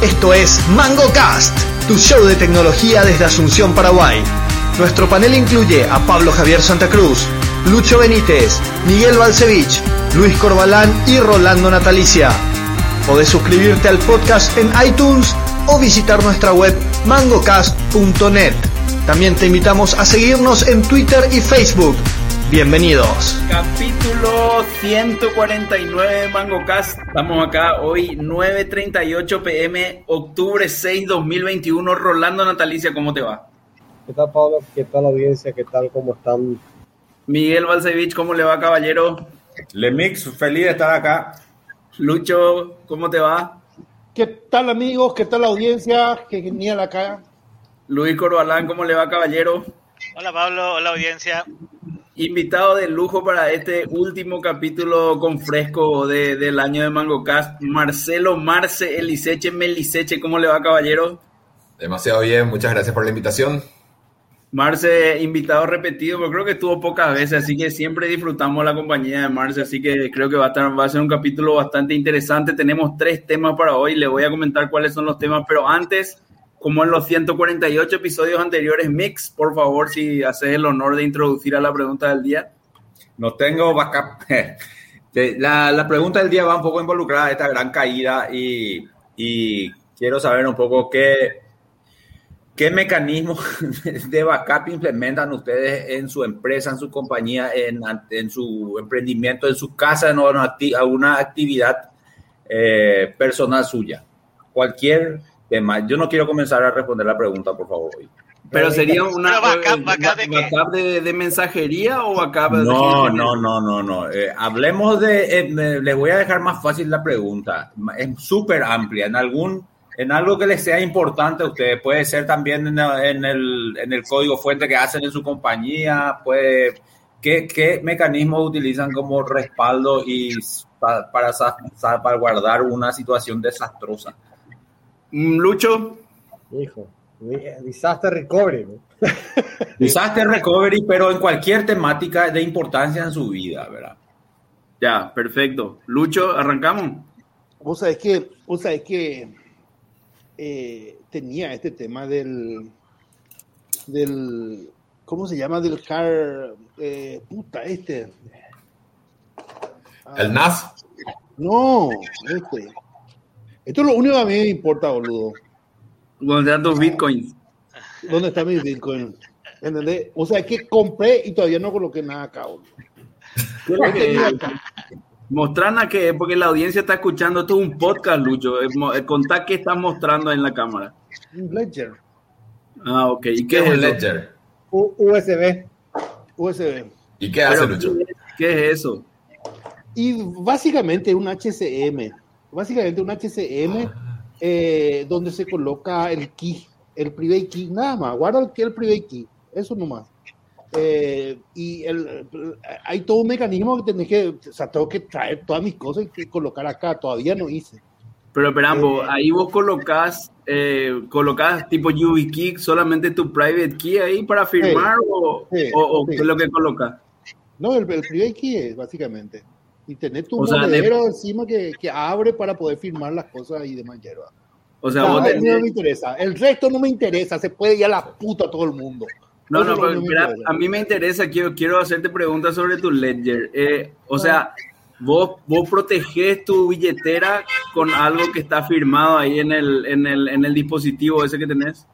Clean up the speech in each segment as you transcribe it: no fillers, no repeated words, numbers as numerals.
Esto es MangoCast, tu show de tecnología desde Asunción, Paraguay. Nuestro panel incluye a Pablo Javier Santa Cruz, Lucho Benítez, Miguel Balcevich, Luis Corbalán y Rolando Natalicia. Podés suscribirte al podcast en iTunes o visitar nuestra web mangocast.net. También te invitamos a seguirnos en Twitter y Facebook. Bienvenidos. Capítulo 149 de MangoCast. Estamos acá hoy 9:38 p.m. octubre 6, 2021. Rolando Natalicia, ¿cómo te va? ¿Qué tal, Pablo? ¿Qué tal la audiencia? ¿Qué tal? ¿Cómo están? Miguel Balcevich, ¿cómo le va, caballero? Lemix, feliz de estar acá. Lucho, ¿cómo te va? ¿Qué tal, amigos? ¿Qué tal la audiencia? Qué genial acá. Luis Corbalán, ¿cómo le va, caballero? Hola, Pablo. Hola, audiencia. Invitado de lujo para este último capítulo con fresco del año de MangoCast, Marcelo Marce Eliseche Meliseche. ¿Cómo le va, caballero? Demasiado bien, muchas gracias por la invitación. Marce, invitado repetido, pero creo que estuvo pocas veces, así que siempre disfrutamos la compañía de Marce, así que creo que va a ser un capítulo bastante interesante. Tenemos 3 temas para hoy, le voy a comentar cuáles son los temas, pero antes, como en los 148 episodios anteriores, Mix, por favor, si haces el honor de introducir a la pregunta del día. No tengo backup. La pregunta del día va un poco involucrada a esta gran caída y quiero saber un poco qué mecanismos de backup implementan ustedes en su empresa, en su compañía, en su emprendimiento, en su casa, en alguna actividad personal suya. Cualquier tema. Yo no quiero comenzar a responder la pregunta, por favor. Pero sería una backup de mensajería o backup de... No. Hablemos de... les voy a dejar más fácil la pregunta. Es súper amplia. En algo que les sea importante a ustedes. Puede ser también en el código fuente que hacen en su compañía. ¿Qué mecanismos utilizan como respaldo y para guardar una situación desastrosa? Lucho. Hijo, disaster recovery. Disaster recovery, pero en cualquier temática de importancia en su vida, ¿verdad? Ya, perfecto. Lucho, ¿arrancamos? Vos sabés que tenía este tema del ¿cómo se llama? Del car ¿El NAS? No, esto es lo único que a mí me importa, boludo. ¿Dónde están tus bitcoins? ¿Dónde está mi bitcoin? ¿Entendés? O sea, es que compré y todavía no coloqué nada acá, boludo. Mostrarnos que, porque la audiencia está escuchando, esto es un podcast, Lucho. Contá qué estás mostrando en la cámara. Un Ledger. Ah, ok. ¿Y ¿Qué es un Ledger? USB. ¿Y qué hace, Lucho? ¿Qué es eso? Y básicamente un HCM. Donde se coloca el key, el private key, nada más. Guarda el private key. Eso nomás. Y hay todo un mecanismo que tengo que traer todas mis cosas y colocar acá. Todavía no hice. Pero esperamos, ahí vos colocás tipo YubiKey, solamente tu private key ahí para firmar ¿qué es lo que colocas? No, el private key es básicamente. Y tener tu monedero encima que abre para poder firmar las cosas y demás hierba. O sea, no me interesa. El resto no me interesa. Se puede ir a la puta todo el mundo. No, pero a mí me interesa, quiero hacerte preguntas sobre tu Ledger. O sea, vos protegés tu billetera con algo que está firmado ahí en el dispositivo ese que tenés.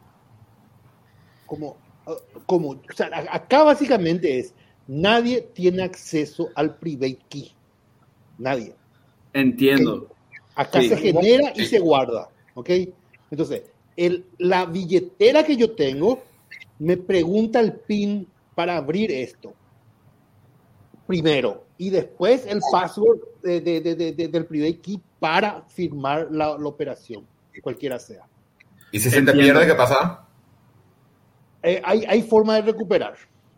O sea, acá básicamente es, nadie tiene acceso al private key. Nadie. Entiendo. Acá se genera y se guarda. ¿Ok? Entonces, la billetera que yo tengo me pregunta el PIN para abrir esto. Primero. Y después el password del private key para firmar la operación, cualquiera sea. ¿Y si se te pierde, qué pasa? Hay forma de recuperar.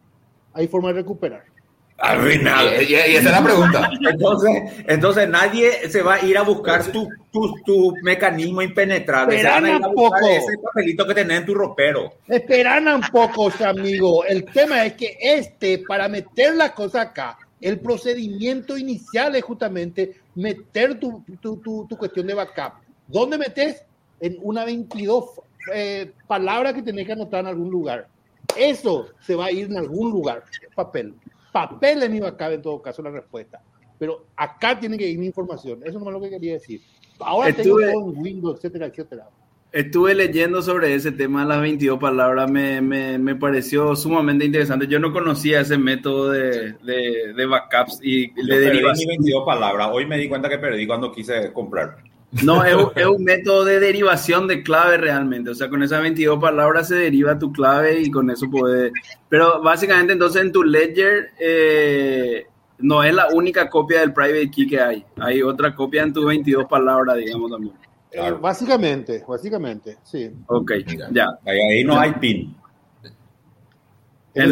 Arruinado. Y esa es la pregunta. Entonces nadie se va a ir a buscar tu mecanismo impenetrable. Se van a ir a buscar poco. ese papelito que tenés en tu ropero. Esperan un poco, amigo. El tema es que para meter la cosa acá, el procedimiento inicial es justamente meter tu cuestión de backup. ¿Dónde metes? en una 22 palabras que tenés que anotar en algún lugar. Eso se va a ir en algún lugar. Papel es mi backup en todo caso la respuesta. Pero acá tiene que ir mi información. Eso no es lo que quería decir. Ahora tengo todo en Windows, etcétera, etcétera. Estuve leyendo sobre ese tema de las 22 palabras, me pareció sumamente interesante. Yo no conocía ese método de backups y de derivación. 22 palabras. Hoy me di cuenta que perdí cuando quise comprar. No, es un método de derivación de clave realmente. O sea, con esas 22 palabras se deriva tu clave y con eso puedes... Pero básicamente entonces en tu Ledger no es la única copia del private key que hay. Hay otra copia en tus 22 palabras, digamos también. Claro. Básicamente, sí. Ok, ya. Ahí no hay PIN. En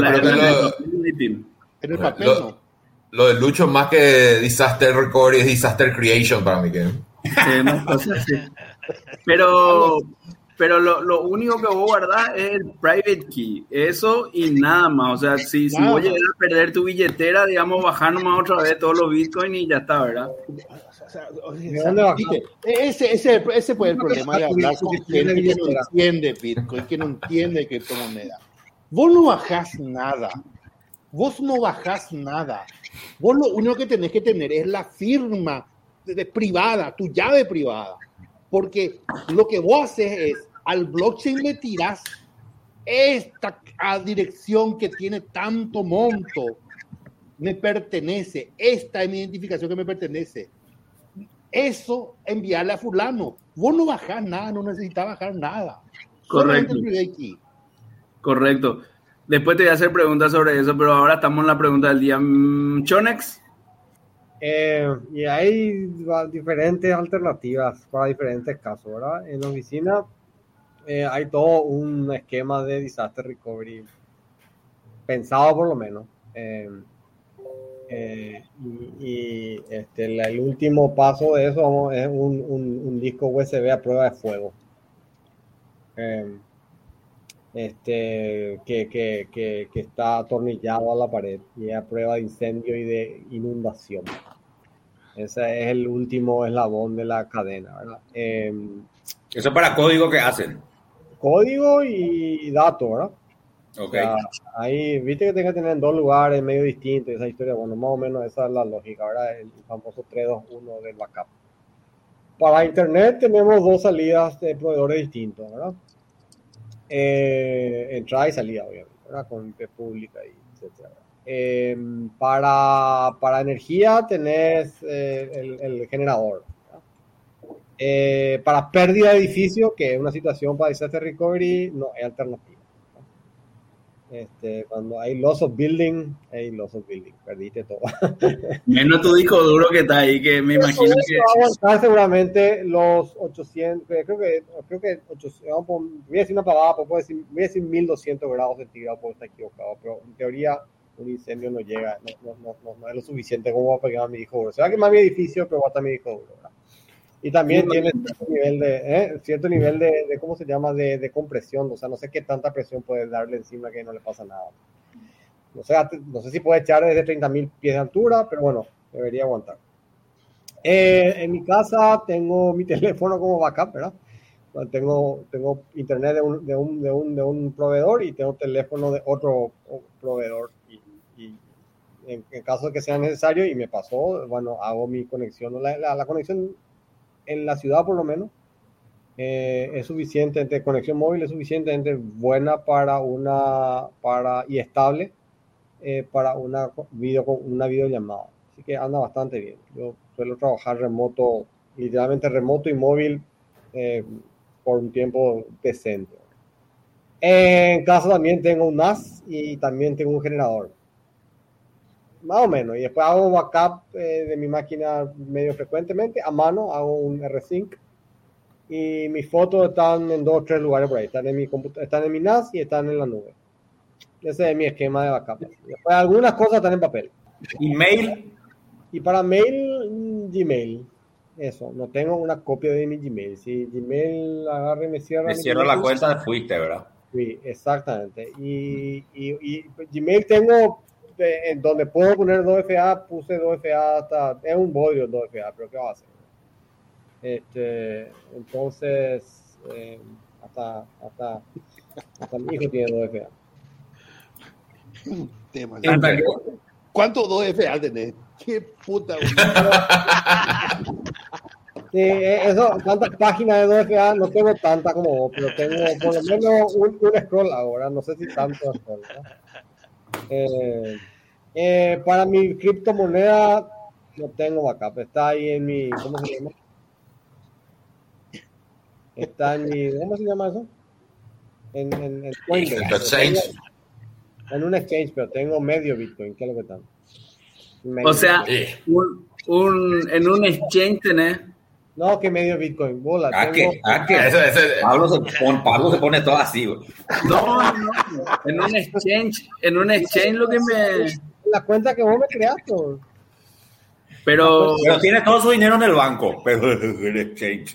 el papel no. Lo de Lucho más que Disaster Recovery es Disaster Creation para mí. No, cosas así. Pero lo único que vos guardás es el private key. Eso y nada más. O sea, si vos llegas a perder tu billetera, digamos, bajar nomás otra vez todos los bitcoins y ya está, ¿verdad? Ese fue el problema de hablar con gente que no entiende Bitcoin, que no entiende criptomoneda. Vos no bajás nada. Vos lo único que tenés que tener es la firma privada, tu llave privada. Porque lo que vos haces es, al blockchain le tirás esta dirección que tiene tanto monto, me pertenece, esta es mi identificación que me pertenece. Eso enviarle a fulano. Vos no bajás nada, no necesitas bajar nada. Correcto. Correcto. Después te voy a hacer preguntas sobre eso, pero ahora estamos en la pregunta del día. Chonex. Y hay diferentes alternativas para diferentes casos, ¿verdad? En la oficina hay todo un esquema de disaster recovery pensado por lo menos. El último paso de eso es un disco USB a prueba de fuego. Que está atornillado a la pared y es a prueba de incendio y de inundación. Ese es el último eslabón de la cadena, ¿verdad? Eso es para código que hacen. Código y datos, ¿verdad? Okay. O sea, ahí, viste que tenga que tener en dos lugares medio distintos esa historia. Bueno, más o menos esa es la lógica, ¿verdad? El famoso 3-2-1 del backup. Para internet tenemos dos salidas de proveedores distintos, ¿verdad? Entrada y salida, obviamente, ¿verdad? Con IP pública y etcétera. Para energía tenés el generador, ¿verdad? Para pérdida de edificio, que es una situación para disaster recovery, no es alternativa. Cuando hay loss of building, perdiste todo. Menos tu disco duro que está ahí, que me imagino que... va a aguantar seguramente los 800, creo que 800, voy a decir una pavada, voy a decir 1200 grados centígrados, puedo estar equivocado, pero en teoría un incendio no llega, no es lo suficiente como para quemar mi disco duro. Se va a quemar mi edificio, pero va a estar mi disco duro, ¿verdad? Y también tiene cierto nivel de ¿cómo se llama? De compresión. O sea, no sé qué tanta presión puede darle encima que no le pasa nada. No sé si puede echar desde 30.000 pies de altura, pero bueno, debería aguantar. En mi casa tengo mi teléfono como backup, ¿verdad? Tengo internet de un proveedor y tengo teléfono de otro proveedor. Y en caso de que sea necesario, y me pasó, bueno, hago mi conexión. La conexión en la ciudad por lo menos es suficiente, conexión móvil es suficientemente buena y estable para una videollamada, así que anda bastante bien. Yo suelo trabajar remoto, literalmente remoto y móvil por un tiempo decente. En casa también tengo un NAS y también tengo un generador, más o menos, y después hago backup de mi máquina medio frecuentemente, a mano, hago un R-Sync, y mis fotos están en 2 o 3 lugares por ahí, están en mi NAS y están en la nube. Ese es mi esquema de backup. Después algunas cosas están en papel. ¿Email? Y para mail, Gmail. Eso, no tengo una copia de mi Gmail. Si Gmail agarra y me cierra... Me cierra la cuenta, fuiste, ¿verdad? Sí, exactamente. Y Gmail tengo... en donde puedo poner 2FA, puse 2FA hasta, es un bodrio 2FA, pero ¿qué va a hacer? Entonces, Hasta mi hijo tiene 2FA. Tema. ¿Cuántos 2FA tenés? Qué puta. Sí, eso, tantas páginas de 2FA no tengo tantas como vos, pero tengo por lo menos un scroll ahora, no sé si tanto scroll, ¿no? Para mi criptomoneda no tengo backup, está ahí en mi, ¿cómo se llama? Está en mi, ¿cómo se llama eso? En Coinbase. En un exchange, pero tengo medio Bitcoin, ¿qué es lo que está? O sea, en un exchange tenés. No, que medio Bitcoin, bola. Pablo se pone todo así, güey. No. En un exchange lo que me. La cuenta que vos me creaste. Pero tiene todo su dinero en el banco, pero el exchange.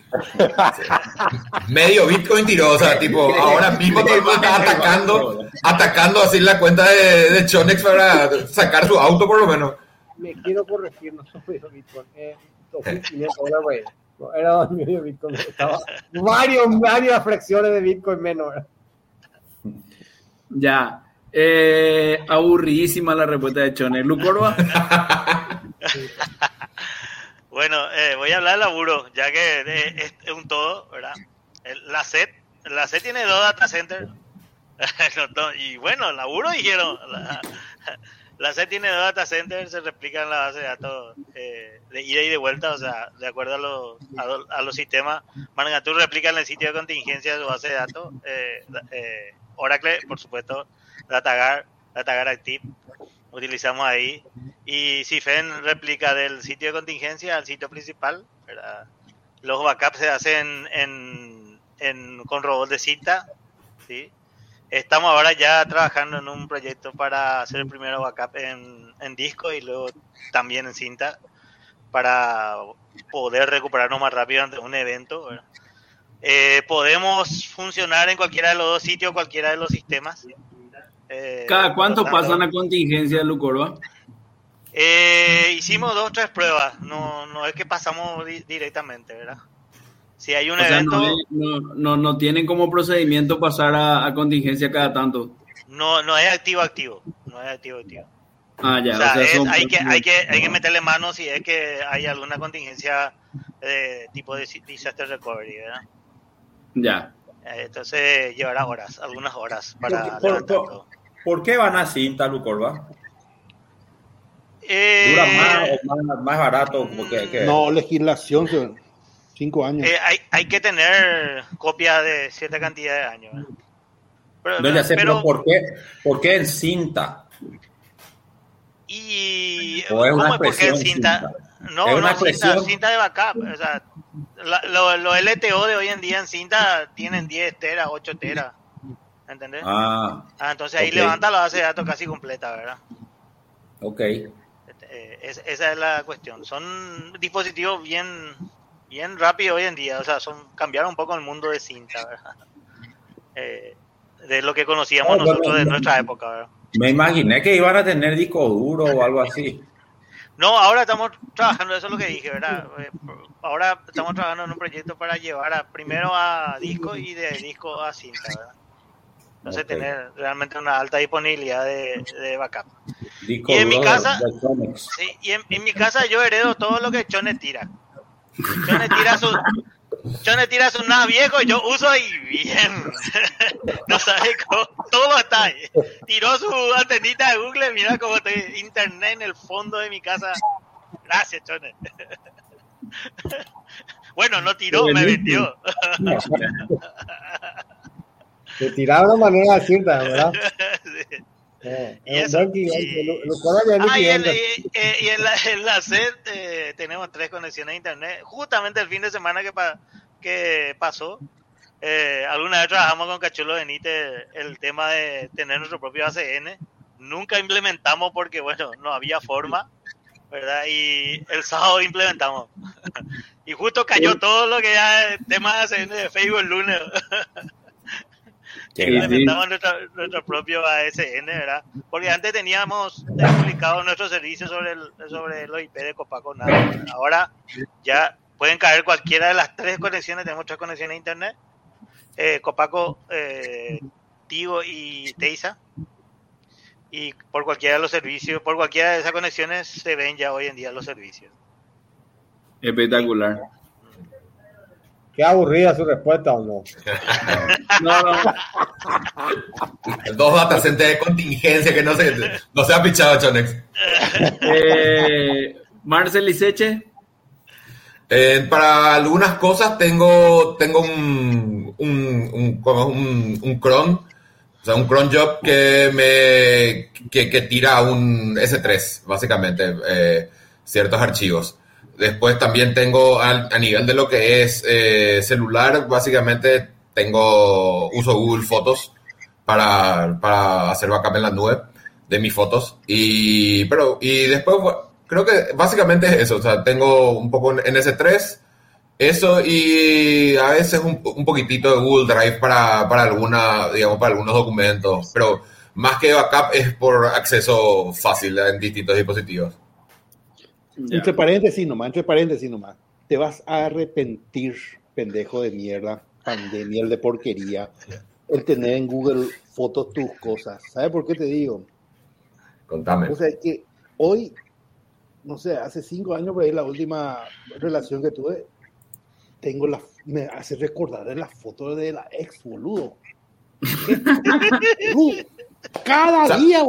Medio Bitcoin tiró, o sea, tipo, ahora mismo todo el mundo está atacando así la cuenta de Chonex para sacar su auto por lo menos. Me quiero corregir, no soy medio Bitcoin. $2,500, güey. No, era medio Bitcoin. Estaba varias fracciones de Bitcoin menos. Ya. Aburridísima la respuesta de Chonex. ¿Lucorba? Bueno, voy a hablar de laburo, ya que es un todo, ¿verdad? La SET tiene 2 data centers. Y bueno, laburo dijeron. La SET tiene 2 data centers, se replican la base de datos de ida y de vuelta, o sea, de acuerdo a los sistemas. Mangatur replica en el sitio de contingencia de su base de datos. Oracle, por supuesto, DataGuard Active, utilizamos ahí. Y Ciphen replica del sitio de contingencia al sitio principal, ¿verdad? Los backups se hacen con robots de cinta, ¿sí? Estamos ahora ya trabajando en un proyecto para hacer el primero backup en disco y luego también en cinta para poder recuperarnos más rápido ante un evento, ¿verdad? Podemos funcionar en cualquiera de los dos sitios, cualquiera de los sistemas. ¿Cada cuánto pasan a contingencia, Lucorba? Hicimos 2 o 3 pruebas, no es que pasamos directamente, ¿verdad? Si hay un o evento... Sea, no tienen como procedimiento pasar a contingencia cada tanto. No es activo, no es activo. Ah, ya. O sea, hay que meterle mano si es que hay alguna contingencia de tipo de disaster recovery, ¿verdad? Ya. Entonces llevará algunas horas para ¿Por qué van a cinta, Lucorba? ¿Dura más barato? No, legislación, 5 años. Hay que tener copias de cierta cantidad de años. Pero ¿por qué en cinta? Y ¿O es una ¿por qué en cinta? Cinta de backup. O sea, los LTO de hoy en día en cinta tienen 10 teras, 8 teras. ¿Entendés? Entonces ahí levanta la base de datos casi completa, ¿verdad? Ok. Esa es la cuestión. Son dispositivos bien rápidos hoy en día. O sea, cambiaron un poco el mundo de cinta, ¿verdad? De lo que conocíamos nosotros de nuestra época, ¿verdad? Me imaginé que iban a tener disco duro o algo así. No, ahora estamos trabajando, eso es lo que dije, ¿verdad? Ahora estamos trabajando en un proyecto para llevar primero a disco y de disco a cinta, ¿verdad? Entonces tener realmente una alta disponibilidad de backup. Disco y en mi casa, sí, en mi casa yo heredo todo lo que Chone tira. Chone tira su NAS viejo y yo uso y bien. No sabe cómo, todo está ahí. Tiró su antenita de Google, mira cómo estoy internet en el fondo de mi casa. Gracias, Chone. Bueno, no tiró, me vendió. Te tiraba de manera de cinta, ¿verdad? Sí. Y en la SET tenemos 3 conexiones a internet. Justamente el fin de semana que pasó, alguna vez trabajamos con Cachulo Benítez el tema de tener nuestro propio ACN. Nunca implementamos porque, bueno, no había forma, ¿verdad? Y el sábado implementamos. Y justo cayó todo lo que ya es tema de ACN de Facebook el lunes. Implementamos nuestro propio ASN, ¿verdad? Porque antes teníamos publicado nuestro servicio sobre los IP de Copaco. Ahora ya pueden caer cualquiera de las 3 conexiones, tenemos 3 conexiones a internet, Copaco, Tigo y Teisa. Y por cualquiera de los servicios, por cualquiera de esas conexiones se ven ya hoy en día los servicios. Espectacular. Qué aburrida su respuesta, ¿o no? No. Dos data centers de contingencia que no se ha pichado, Chonex. Marcel Liceche. Para algunas cosas tengo un cron, o sea, un cron job que tira un S3, básicamente, ciertos archivos. Después también tengo a nivel de lo que es celular, básicamente uso Google Fotos para hacer backup en la nube de mis fotos. Y después creo que básicamente es eso, o sea, tengo un poco en S3, eso, y a veces un poquitito de Google Drive para algunos documentos, pero más que backup es por acceso fácil en distintos dispositivos. Entre paréntesis nomás. Te vas a arrepentir, pendejo de mierda, pandemia de porquería, el tener en Google Fotos tus cosas. ¿Sabes por qué te digo? Contame. O sea, que hoy, no sé, hace 5 años por ahí la última relación que tuve, me hace recordar en las fotos de la ex, boludo. Cada día,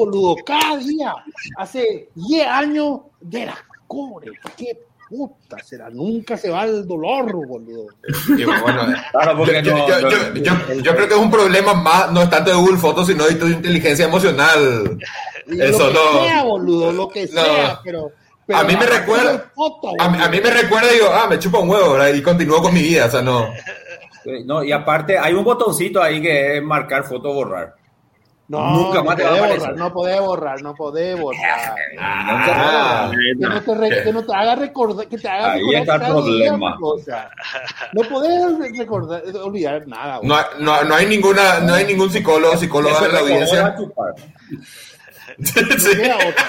hace 10 años de las cobre, qué puta será, nunca se va el dolor, boludo. Y bueno, claro, porque yo creo que es un problema más, no es tanto de Google Fotos, sino de tu inteligencia emocional. Eso no. Sea, boludo, lo que sea, pero a mí me recuerda, a mí me recuerda y digo, me chupa un huevo, ¿verdad? Y continúo con mi vida, o sea, no. No, y aparte hay un botoncito ahí que es marcar foto, borrar. No, nunca más te va a aparecer. No podés borrar. Que no te haga recordar, que te haga ahí recordar. Está el problema. No podés recordar, olvidar nada. No hay ningún psicóloga en la audiencia. No queda otra.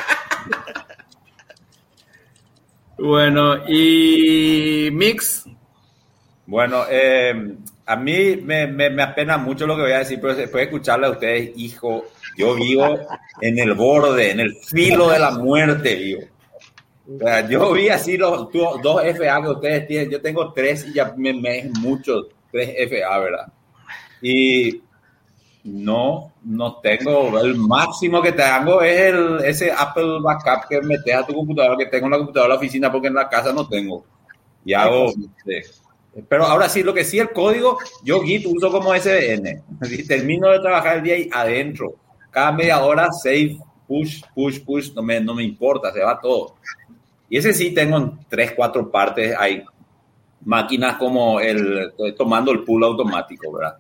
Bueno, y Mix. Bueno, a mí me apena mucho lo que voy a decir, pero después de escucharle a ustedes, hijo, yo vivo en el borde, en el filo de la muerte, vivo. O sea, yo vi así los 2 FA que ustedes tienen, yo tengo 3 y ya me es mucho 3 FA, ¿verdad? Y no tengo, el máximo que tengo es ese Apple Backup que metes a tu computadora, que tengo en la computadora de la oficina porque en la casa no tengo. Y hago... Pero ahora sí, lo que sí, el código, yo Git uso como SVN. Si termino de trabajar el día y adentro, cada media hora, save, push, no me importa, se va todo. Y ese sí tengo en 3-4 partes, hay máquinas como tomando el pool automático, ¿verdad?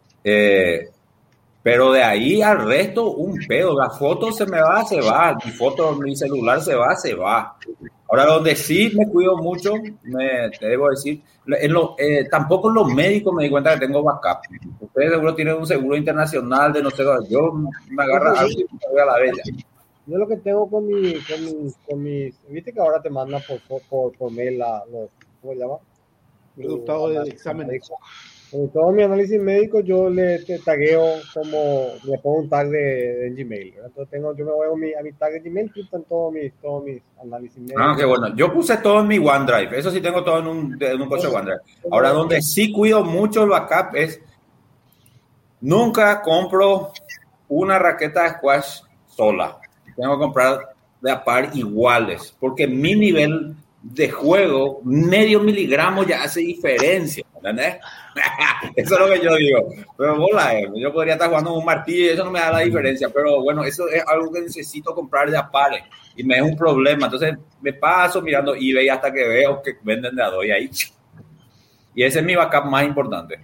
Pero de ahí al resto, un pedo. La foto se me va, se va. Mi celular se va. Ahora, donde sí me cuido mucho, te debo decir, tampoco en los médicos me di cuenta que tengo backup. Ustedes seguro tienen un seguro internacional de no sé, yo me agarro algo y me voy a la bella. Yo lo que tengo con mis, viste que ahora te mandan por mail ¿cómo se llama? Resultados del examen. En todo mi análisis médico yo le tagueo como, le pongo un tag de Gmail, ¿verdad? Entonces yo me voy a mi tag de Gmail y están todos mis análisis médicos. Qué bueno. Yo puse todo en mi OneDrive, eso sí tengo todo en un coche OneDrive. Ahora, donde sí cuido mucho el backup es, nunca compro una raqueta de squash sola. Tengo que comprar de a par iguales, porque mi nivel de juego, medio miligramo ya hace diferencia, ¿entendés? Eso es lo que yo digo. Pero yo podría estar jugando un martillo y eso no me da la diferencia, pero bueno, eso es algo que necesito comprar de a pares y me es un problema. Entonces me paso mirando eBay hasta que veo que venden de a dos y ahí. Y ese es mi backup más importante.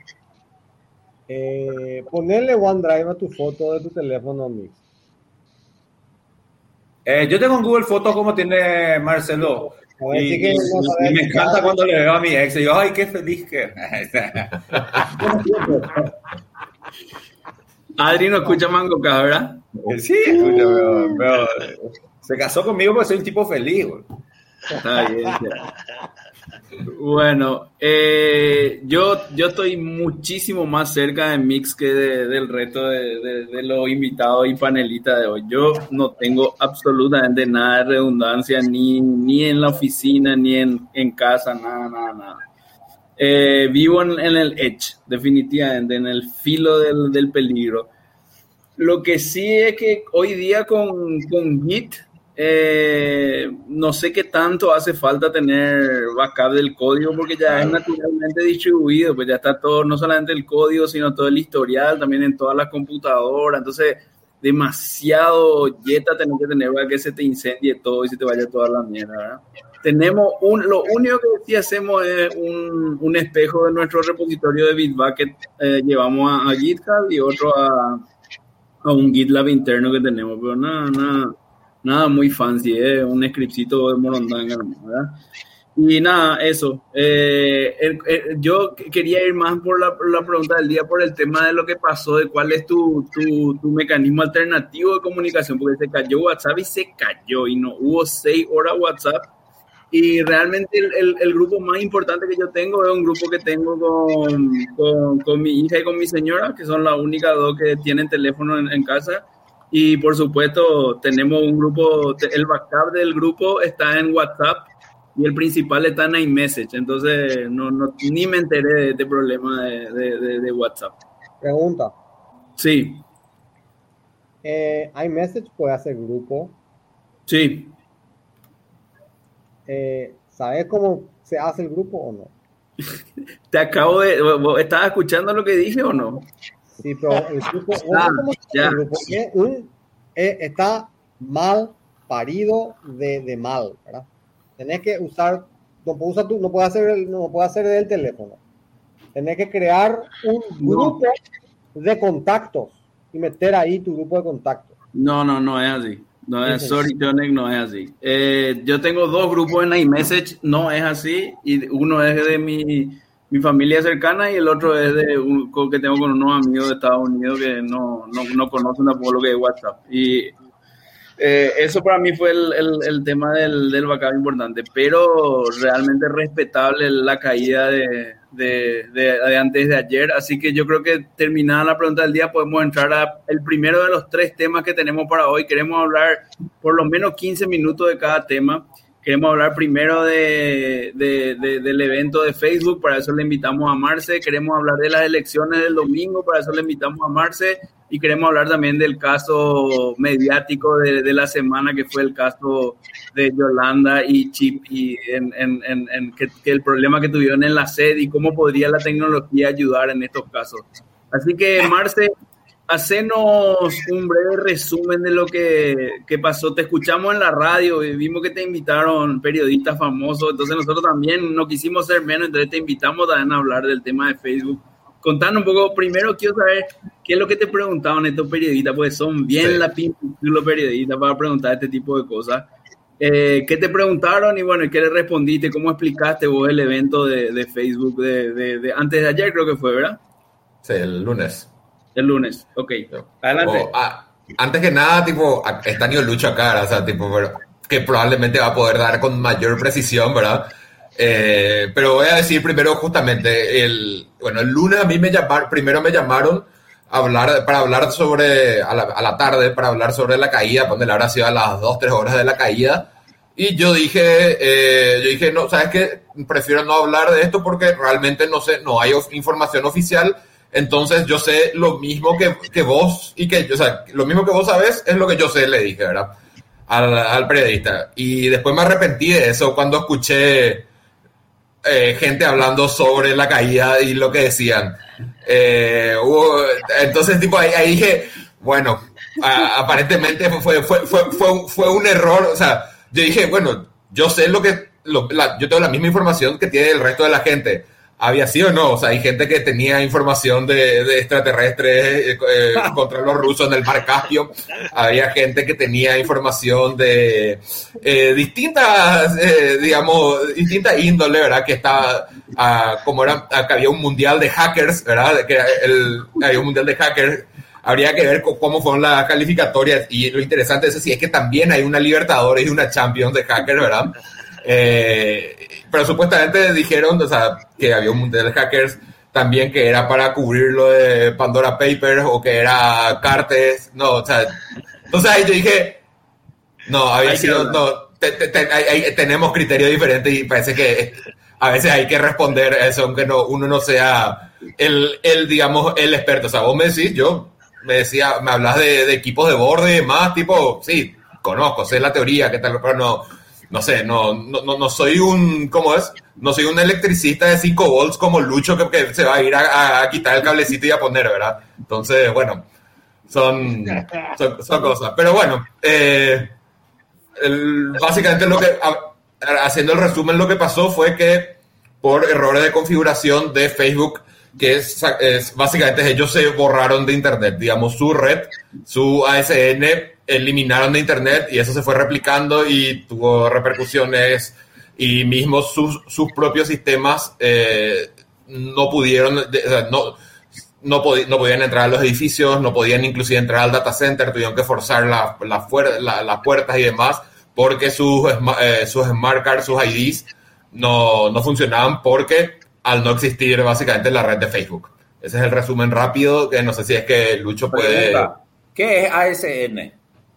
Ponerle OneDrive a tu foto de tu teléfono, Mix. Yo tengo en Google Fotos como tiene Marcelo. Y me encanta cuando le veo a mi ex y digo, ay, qué feliz que... Adri no escucha Mango K, ¿verdad? Sí, escucha, pero se casó conmigo porque soy un tipo feliz, güey. Está bien. Bueno, yo estoy muchísimo más cerca de Mix que del resto de los invitados y panelistas de hoy. Yo no tengo absolutamente nada de redundancia, ni en la oficina, ni en casa, nada. Vivo en el edge, definitivamente, en el filo del peligro. Lo que sí es que hoy día con Git, no sé qué tanto hace falta tener backup del código porque ya es naturalmente distribuido, pues ya está todo, no solamente el código, sino todo el historial, también en todas las computadoras. Entonces, demasiado yeta tener que tener para que se te incendie todo y se te vaya toda la mierda, ¿verdad? Lo único que sí hacemos es un espejo de nuestro repositorio de Bitbucket, llevamos a GitHub y otro a un GitLab interno que tenemos, pero nada muy fancy, un scriptcito de morondanga, ¿verdad? Y nada, eso. Yo quería ir más por la pregunta del día, por el tema de lo que pasó, de cuál es tu mecanismo alternativo de comunicación, porque se cayó WhatsApp y no hubo 6 horas WhatsApp. Y realmente el grupo más importante que yo tengo es un grupo que tengo con mi hija y con mi señora, que son las únicas dos que tienen teléfono en casa. Y por supuesto tenemos un grupo, el backup del grupo está en WhatsApp y el principal está en iMessage. Entonces ni me enteré de este problema de WhatsApp. Pregunta. Sí. iMessage puede hacer grupo. Sí. ¿Sabes cómo se hace el grupo o no? Te acabo de... ¿Estabas escuchando lo que dije o no? Sí, pero el grupo, ya. El grupo está mal parido de mal, ¿verdad? Tenés que usar, no puedes hacer desde el teléfono. Tenés que crear un grupo de contactos y meter ahí tu grupo de contactos. No es así. No es, sorry, Jonek, no es así. Yo tengo 2 grupos en iMessage, no es así, y uno es de mi familia cercana y el otro es que tengo con unos amigos de Estados Unidos que no conocen tampoco lo que es WhatsApp. Y eso para mí fue el tema del backup importante, pero realmente respetable la caída de antes de ayer. Así que yo creo que terminada la pregunta del día podemos entrar a el primero de los 3 temas que tenemos para hoy. Queremos hablar por lo menos 15 minutos de cada tema. Queremos hablar primero del evento de Facebook, para eso le invitamos a Marce. Queremos hablar de las elecciones del domingo, para eso le invitamos a Marce. Y queremos hablar también del caso mediático de la semana, que fue el caso de Yolanda y Chip, y que el problema que tuvieron en la SED y cómo podría la tecnología ayudar en estos casos. Así que, Marce, hacenos un breve resumen de lo que pasó. Te escuchamos en la radio y vimos que te invitaron periodistas famosos, entonces nosotros también no quisimos ser menos, entonces te invitamos también a hablar del tema de Facebook. Contanos un poco, primero quiero saber qué es lo que te preguntaban estos periodistas, porque son bien los periodistas para preguntar este tipo de cosas. ¿Qué te preguntaron y bueno, qué le respondiste? ¿Cómo explicaste vos el evento de Facebook de antes de ayer, creo que fue, ¿verdad? Sí, el lunes. El lunes, ok. Adelante. Antes que nada, está Lucho acá, o sea, que probablemente va a poder dar con mayor precisión, ¿verdad? Pero voy a decir primero justamente, el lunes a mí primero me llamaron para hablar sobre, a la tarde, para hablar sobre la caída, donde habrá sido a las 2-3 horas de la caída, y yo dije, no, ¿sabes qué? Prefiero no hablar de esto porque realmente no sé, no hay información oficial, entonces yo sé lo mismo que vos, o sea, lo mismo que vos sabés es lo que yo sé, le dije, ¿verdad? Al periodista, y después me arrepentí de eso cuando escuché gente hablando sobre la caída y lo que decían. Entonces, ahí dije, bueno, aparentemente fue un error. O sea, yo dije, bueno, yo sé yo tengo la misma información que tiene el resto de la gente. Había sido o no, o sea, hay gente que tenía información de extraterrestres contra los rusos en el mar Caspio, había gente que tenía información de distintas índole, ¿verdad? Que estaba, que había un mundial de hackers, ¿verdad? Había un mundial de hackers, habría que ver cómo fueron las calificatorias, y lo interesante de eso sí es que también hay una Libertadores y una Champions de hackers, ¿verdad? Pero supuestamente dijeron, o sea, que había un montón de hackers también que era para cubrir lo de Pandora Papers o que era Cartes. No, o sea, entonces ahí yo dije, no, había sido, no, tenemos criterios diferentes y parece que a veces hay que responder a eso, aunque uno no sea digamos, el experto. O sea, vos me decís, me hablas de equipos de borde y demás, tipo, sí, conozco, sé la teoría, qué tal, pero no sé, no soy ¿cómo es? No soy un electricista de 5 volts como Lucho que se va a ir a quitar el cablecito y a poner, ¿verdad? Entonces, bueno, son cosas. Pero bueno, básicamente haciendo el resumen, lo que pasó fue que por errores de configuración de Facebook, que básicamente ellos se borraron de internet, digamos, su red, su ASN, eliminaron de internet y eso se fue replicando y tuvo repercusiones y mismo sus propios sistemas no pudieron, no podían entrar a los edificios, no podían inclusive entrar al data center, tuvieron que forzar las puertas y demás porque sus smart cards, sus IDs no funcionaban porque al no existir básicamente la red de Facebook. Ese es el resumen rápido, que no sé si es que Lucho puede... ¿Qué es ASN?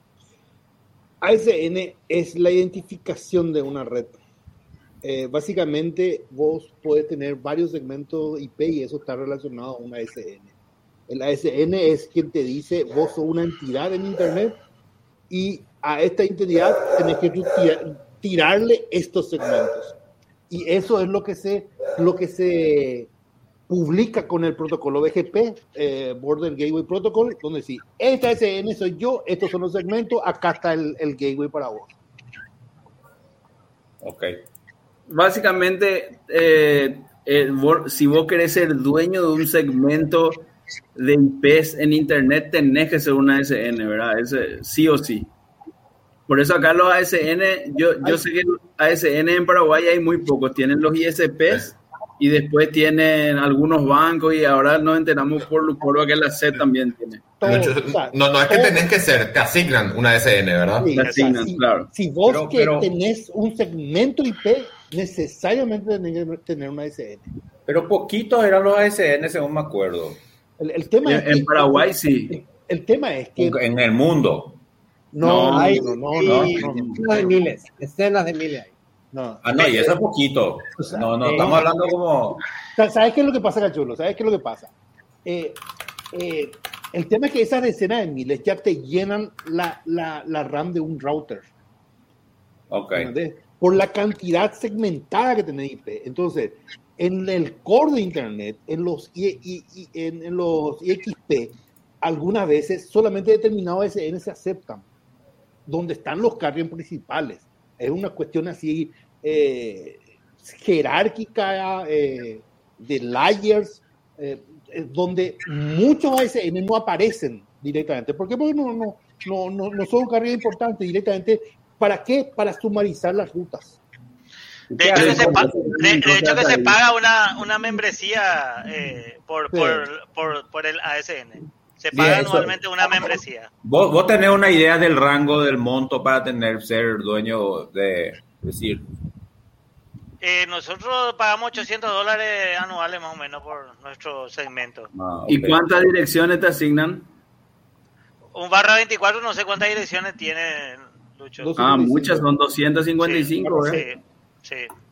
ASN es la identificación de una red. Básicamente vos podés tener varios segmentos IP y eso está relacionado a un ASN. El ASN es quien te dice, vos sos una entidad en internet y a esta entidad tenés que tirarle estos segmentos. Y eso es lo que se publica con el protocolo BGP, Border Gateway Protocol, donde sí, esta ASN soy yo, estos son los segmentos, acá está el gateway para vos. Ok. Básicamente, si vos querés ser dueño de un segmento de IPs en internet, tenés que ser una ASN, ¿verdad? Sí o sí. Por eso acá los ASN, yo sé que los ASN en Paraguay hay muy pocos. Tienen los ISPs y después tienen algunos bancos y ahora nos enteramos por Lucoro que la SED también tiene. No es que tenés que ser, te asignan una ASN, ¿verdad? Sí, te asignan, claro. Si vos tenés un segmento IP, necesariamente tenés que tener una ASN. Pero poquitos eran los ASN, según me acuerdo. El tema en Paraguay sí. El tema es que... En el mundo. No. De miles, decenas de miles. No, y eso es poquito. O sea, estamos hablando como... ¿Sabes qué es lo que pasa, Cachulo? ¿Sabes qué es lo que pasa? El tema es que esas decenas de miles ya te llenan la RAM de un router. Ok. ¿Entendés? Por la cantidad segmentada que tenés IP. Entonces, en el core de Internet, en los IXP, algunas veces solamente determinados ASN se aceptan, donde están los carriers principales. Es una cuestión así jerárquica de layers, donde muchos ASN no aparecen directamente. ¿Por qué? Porque no son un carrier importante directamente. ¿Para qué? Para sumarizar las rutas. De hecho que se paga una membresía por el ASN. Se paga anualmente una membresía. ¿Vos tenés una idea del rango del monto para ser dueño de decir? Nosotros pagamos $800 anuales más o menos por nuestro segmento. Okay. ¿Y cuántas direcciones te asignan? Un /24, no sé cuántas direcciones tiene, Lucho. Muchas, son 255, Sí.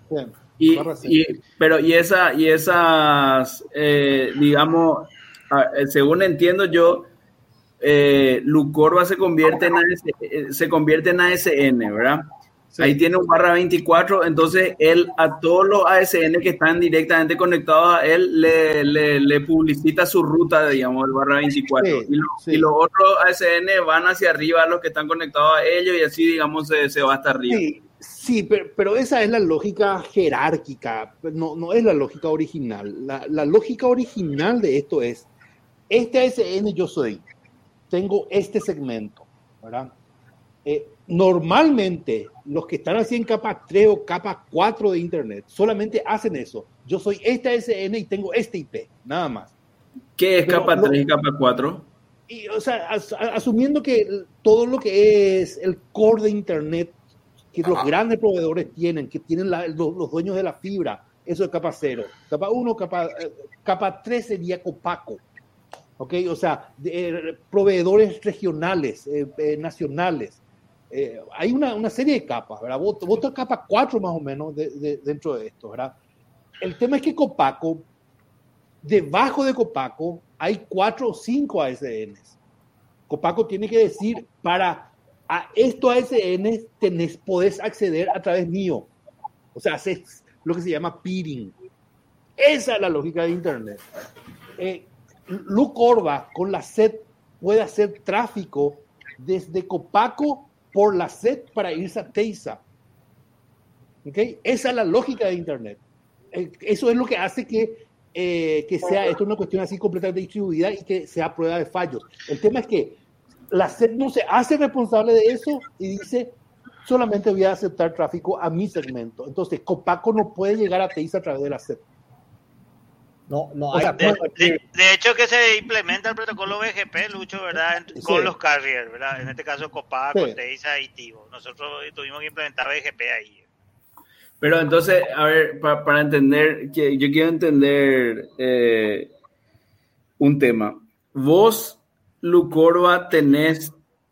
Pero esas, digamos, según entiendo yo, Lucorba se convierte en ASN, ¿verdad? Sí. Ahí tiene un /24, entonces él a todos los ASN que están directamente conectados a él le publicita su ruta, digamos, el /24. Y los otros ASN van hacia arriba a los que están conectados a ellos y así, digamos, se va hasta arriba. Sí, pero esa es la lógica jerárquica, no es la lógica original. La lógica original de esto es, este ASN yo tengo este segmento, ¿verdad? Normalmente los que están así en capa 3 o capa 4 de internet solamente hacen eso. Yo soy este ASN y tengo este IP, nada más. ¿Qué es capa 3 y capa 4? O sea, asumiendo que todo lo que es el core de internet que los grandes proveedores tienen, que tienen los dueños de la fibra. Eso es capa 0. Capa 1, capa 3 sería Copaco. ¿Okay? O sea, proveedores regionales, nacionales. Hay una serie de capas, ¿verdad? Vos tenés capa 4 más o menos dentro de esto, ¿verdad? El tema es que Copaco, debajo de Copaco, hay 4 o 5 ASNs. Copaco tiene que decir, para a estos ASNs podés acceder a través mío. O sea, haces lo que se llama peering. Esa es la lógica de Internet. Lucorba con la SED puede hacer tráfico desde Copaco por la SED para irse a Teiza. ¿Okay? Esa es la lógica de Internet. Eso es lo que hace que sea esto una cuestión así completamente distribuida y que sea prueba de fallos. El tema es que la SED no se hace responsable de eso y dice, solamente voy a aceptar tráfico a mi segmento. Entonces, Copaco no puede llegar a Teiza a través de la SED. No, de hecho que se implementa el protocolo BGP, Lucho, ¿verdad? Con los carriers, ¿verdad? En este caso Copaco, Teiza y Tigo. Nosotros tuvimos que implementar BGP ahí. Pero entonces, a ver, para entender, yo quiero entender un tema. Vos, Lucorba, tenés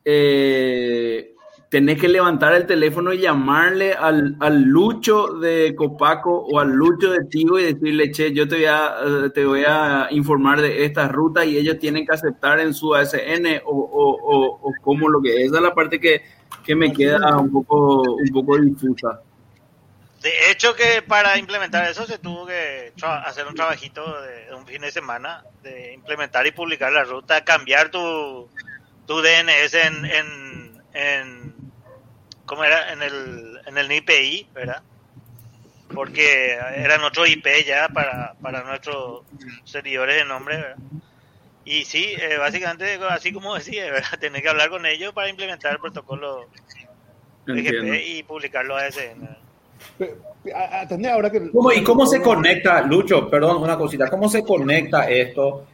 que levantar el teléfono y llamarle al Lucho de Copaco o al Lucho de Tigo y decirle, che, yo te voy a informar de esta ruta y ellos tienen que aceptar en su ASN o cómo lo que es. Esa es la parte que me queda un poco difusa. De hecho que para implementar eso se tuvo que hacer un trabajito de un fin de semana de implementar y publicar la ruta, cambiar tu DNS en ¿cómo era? En el IPI, ¿verdad? Porque eran otro IP ya para nuestros servidores de nombre, ¿verdad? Y sí, básicamente así como decía, ¿verdad? Tenés que hablar con ellos para implementar el protocolo BGP y publicarlo a ASN. Ahora que... ¿Y cómo se conecta, Lucho? Perdón, una cosita. ¿Cómo se conecta esto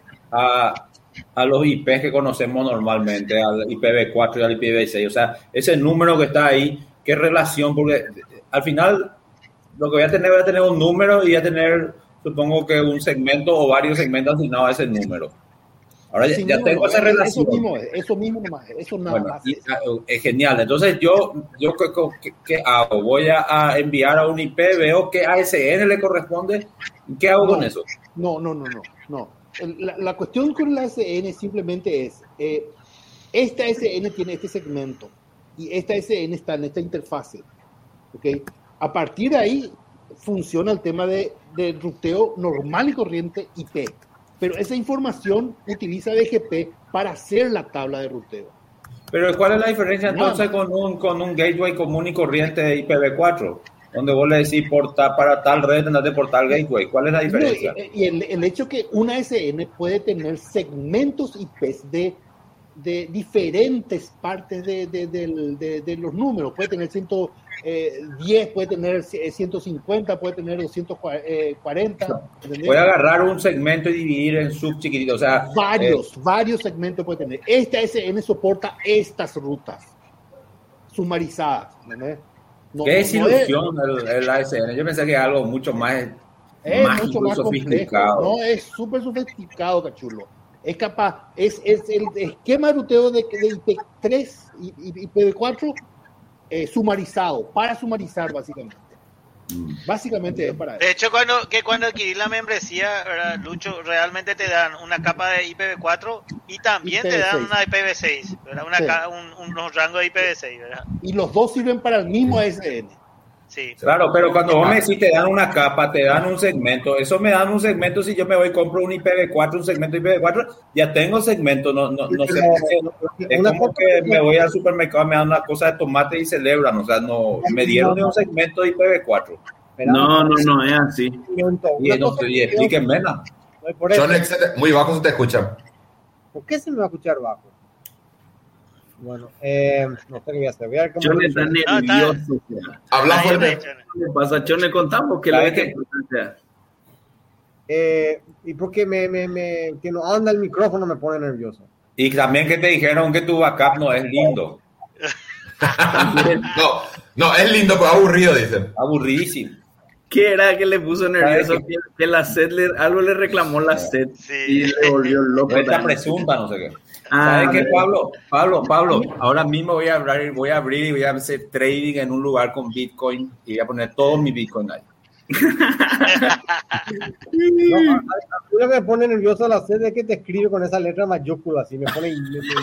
a los IPs que conocemos normalmente, al IPv4 y al IPv6? O sea, ese número que está ahí, ¿qué relación? Porque al final lo que voy a tener un número y voy a tener, supongo que un segmento o varios segmentos asignados a ese número. Ahora ya tengo esa relación. Eso mismo nomás, eso nada más. Es genial. Entonces, yo ¿qué hago? Voy a enviar a un IP, veo qué ASN le corresponde. ¿Qué hago con eso? No. La cuestión con la ASN simplemente es, esta ASN tiene este segmento y esta ASN está en esta interfase. ¿Okay? A partir de ahí funciona el tema de ruteo normal y corriente IP. Pero esa información utiliza BGP para hacer la tabla de ruteo. Pero ¿cuál es la diferencia entonces con un gateway común y corriente de IPv4? Donde vos le decís para tal red, andate por tal gateway. ¿Cuál es la diferencia? Y el hecho que una ASN puede tener segmentos IPs de diferentes partes de los números. Puede tener 110, puede tener 150, puede tener 240. ¿Entendés? Puede agarrar un segmento y dividir en subchiquititos. O sea, varios segmentos puede tener. Esta ASN soporta estas rutas sumarizadas. ¿Entendés? ¿Qué desilusión el ASN? Yo pensé que es algo mucho más mucho más sofisticado. No, es súper sofisticado, cachulo. Es capaz, es el esquema de ruteo de IP3 y IPv4 sumarizado, para sumarizar básicamente. Básicamente es para eso. De hecho, cuando adquirís la membresía, ¿verdad, Lucho? Realmente te dan una capa de IPv4 y también te dan una IPv6, ¿verdad? Unos rangos de IPv6, ¿verdad? Y los dos sirven para el mismo ASN. Sí. Claro, pero cuando vos me decís te dan una capa, te dan un segmento, eso me dan un segmento. Si yo me voy y compro un IPv4, un segmento IPv4, ya tengo segmento, no sé. Es como que me voy al supermercado, me dan una cosa de tomate y celebran, o sea, no me dieron de un segmento de IPv4. No, es así. Y explíquenme, ¿no? Muy bajo se te escucha. ¿Por qué se me va a escuchar bajo? Bueno, no sé qué voy a hacer. Voy a ver cómo Chone está nervioso. Habla fuerte. ¿Qué pasa, Chone? Contamos que la vez que y porque que no anda el micrófono me pone nervioso. Y también que te dijeron que tu backup no es lindo. No, es lindo, pero aburrido, dicen. Aburridísimo. ¿Qué era que le puso nervioso? Que la SED algo le reclamó la SED y le volvió loco. Esta presunta, no sé qué. Ah, ¿Sabes qué, Pablo? Ahora mismo voy a abrir y voy a hacer trading en un lugar con Bitcoin y voy a poner todo mi Bitcoin ahí. No, lo que me pone nervioso la SED es que te escribe con esa letra mayúscula, así me pone...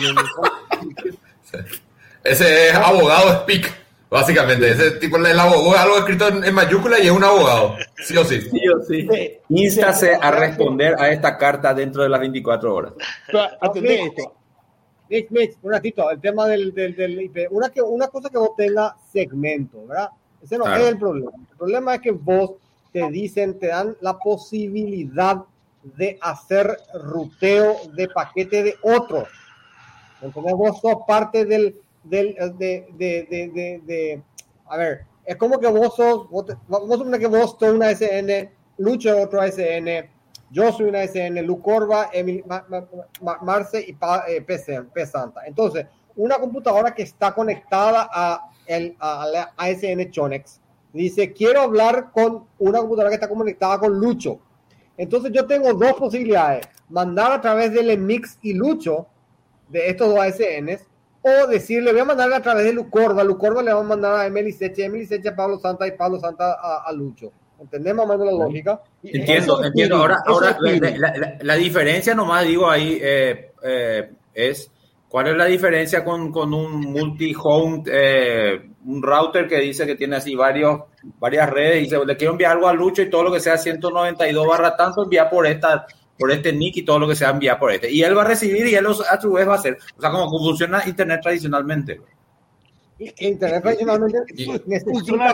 Ese es abogado speak, básicamente. Ese tipo, el abogado es algo escrito en mayúscula y es un abogado, sí o sí. Sí o sí. Instase a responder a esta carta dentro de las 24 horas. Atendé esto. Mix, un ratito, el tema del IP. Una cosa que vos tengas segmento, ¿verdad? Ese no es el problema. El problema es que vos te dan la posibilidad de hacer ruteo de paquete de otros. Entonces vos sos parte a ver, es como que vamos a suponer que vos sos una SN, Lucho es otro SN, yo soy una SN, Lucorba, Marce y P Santa. Entonces, una computadora que está conectada a la ASN Chonex dice, quiero hablar con una computadora que está conectada con Lucho. Entonces yo tengo dos posibilidades, mandar a través del Mix y Lucho de estos dos ASNs, o decirle, voy a mandar a través de Lucorba le va a mandar a Emily Seche a Pablo Santa y Pablo Santa a Lucho. ¿Entendemos más o menos la lógica? Entiendo. Ahora la diferencia nomás digo ahí es, ¿cuál es la diferencia con un multi-home, un router que dice que tiene así varias redes y dice, le quiero enviar algo a Lucho y todo lo que sea 192 barra tanto envía por este nick y todo lo que sea envía por este. Y él va a recibir y él a su vez va a hacer. O sea, como funciona Internet tradicionalmente. Internet tradicionalmente necesita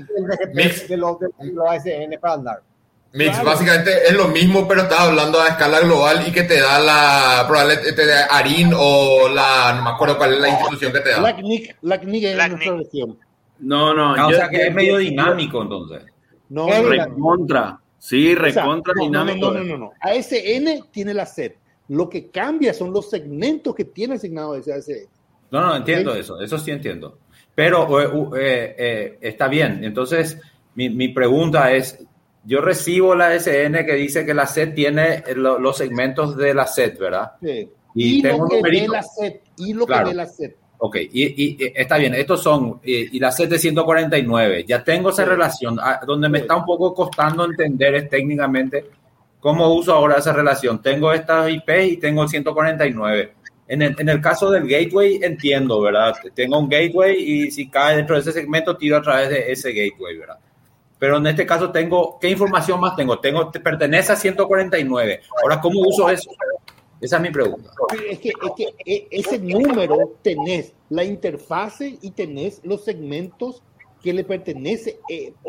de los ASN para andar. Mix, básicamente es lo mismo, pero está hablando a escala global y que te da probablemente te da ARIN o no me acuerdo cuál es la institución que te da. LACNIC es nuestra versión. No. O sea que es medio dinámico entonces. No. Recontra. Sí, recontra dinámico. No. ASN tiene la SED. Lo que cambia son los segmentos que tiene asignado ese ASN. No, entiendo eso sí entiendo. Pero está bien. Entonces, mi pregunta es, yo recibo la ASN que dice que la SED tiene los segmentos de la SED, ¿verdad? Sí. Y tengo lo que numerito. ve la SED. Y lo que ve la SED. Ok, y está bien, estos son, y la SED de 149, ya tengo esa relación, donde me está un poco costando entender técnicamente cómo uso ahora esa relación. Tengo estas IP y tengo el 149. En el caso del gateway entiendo, ¿verdad? Tengo un gateway y si cae dentro de ese segmento tiro a través de ese gateway, ¿verdad? Pero en este caso ¿qué información más tengo? Pertenece a 149. Ahora, ¿cómo uso eso? Esa es mi pregunta. Es que ese número tenés la interfase y tenés los segmentos que le pertenece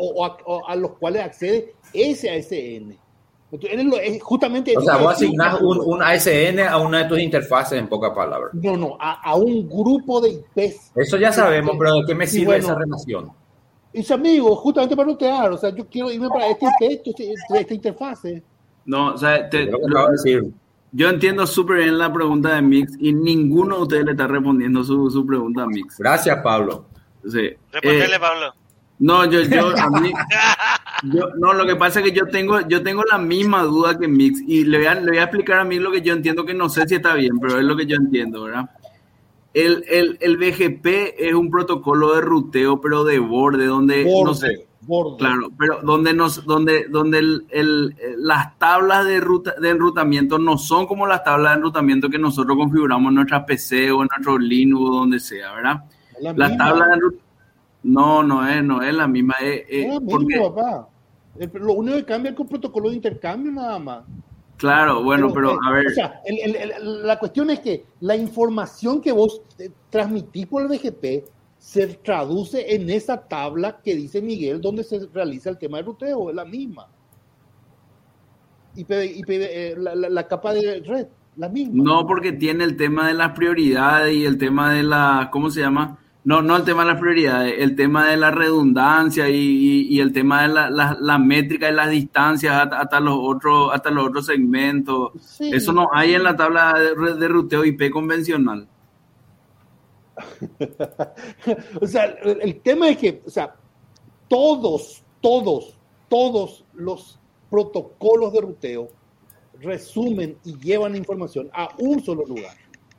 o a los cuales accede ese ASN. Entonces, justamente... O sea, vos asignás un ASN a una de tus interfaces, en pocas palabras. No, a un grupo de IPs. Eso ya sabemos, pero ¿de qué me sirve esa relación? Mis amigos, justamente para notear, o sea, yo quiero irme para esta interfase. No, o sea, decir. Yo entiendo súper bien la pregunta de Mix y ninguno de ustedes le está respondiendo su pregunta a Mix. Gracias, Pablo. Sí. Respondele, Pablo. No, no, lo que pasa es que yo tengo la misma duda que Mix y le voy a explicar a Mix lo que yo entiendo, que no sé si está bien, pero es lo que yo entiendo, ¿verdad? El BGP es un protocolo de ruteo, pero de borde, donde no sé. Claro, pero donde las tablas de enrutamiento no son como las tablas de enrutamiento que nosotros configuramos en nuestra PC o en nuestro Linux o donde sea, ¿verdad? Las tablas de enrutamiento no es la misma. Es la misma, papá. Lo único que cambia es el protocolo de intercambio nada más. Claro, bueno, pero a ver. O sea, la cuestión es que la información que vos transmitís por el BGP se traduce en esa tabla que dice Miguel, donde se realiza el tema de ruteo, es la misma. La capa de red, la misma. No, porque tiene el tema de las prioridades y el tema de la, ¿cómo se llama? No el tema de las prioridades, el tema de la redundancia y el tema de la métrica y las distancias hasta los otros segmentos. Sí. Eso no hay en la tabla de ruteo IP convencional. O sea, el tema es que, o sea, todos los protocolos de ruteo resumen y llevan la información a un solo lugar.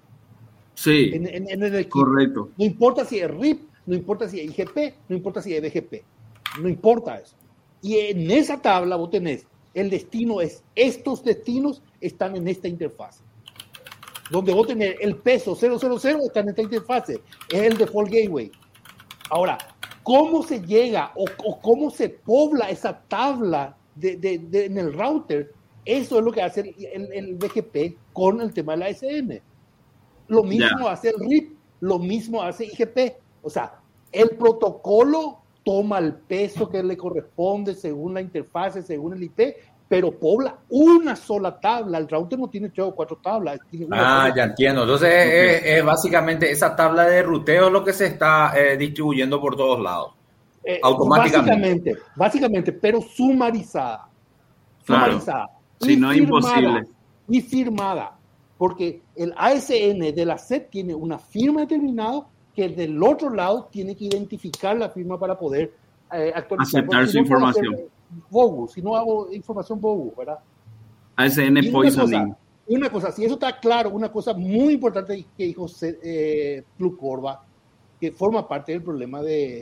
Sí, En el equipo. correcto. No importa si es RIP, no importa si es IGP, no importa si es BGP. No importa eso. Y en esa tabla vos tenés, el destino es, estos destinos están en esta interfase. Donde vos tenés el peso 000 está en esta interfase. Es el default gateway. Ahora, ¿cómo se llega o cómo se pobla esa tabla en el router? Eso es lo que hace el BGP con el tema de la SN. Lo mismo hace el RIP, lo mismo hace IGP. O sea, el protocolo toma el peso que le corresponde según la interfase, según el IP, pero pobla una sola tabla. El router no tiene 3 o 4 tablas. Ya entiendo. Entonces es básicamente esa tabla de ruteo lo que se está distribuyendo por todos lados. Automáticamente. Básicamente, pero sumarizada. Claro. Sumarizada. Si no, es imposible. Y firmada. Porque el ASN de la SET tiene una firma determinada que del otro lado tiene que identificar la firma para poder actualizar. Aceptar su información. Bogus, si no hago información bogus, ¿verdad? ASN poisoning. Una cosa, si eso está claro, una cosa muy importante que dijo Blue Corva, que forma parte del problema de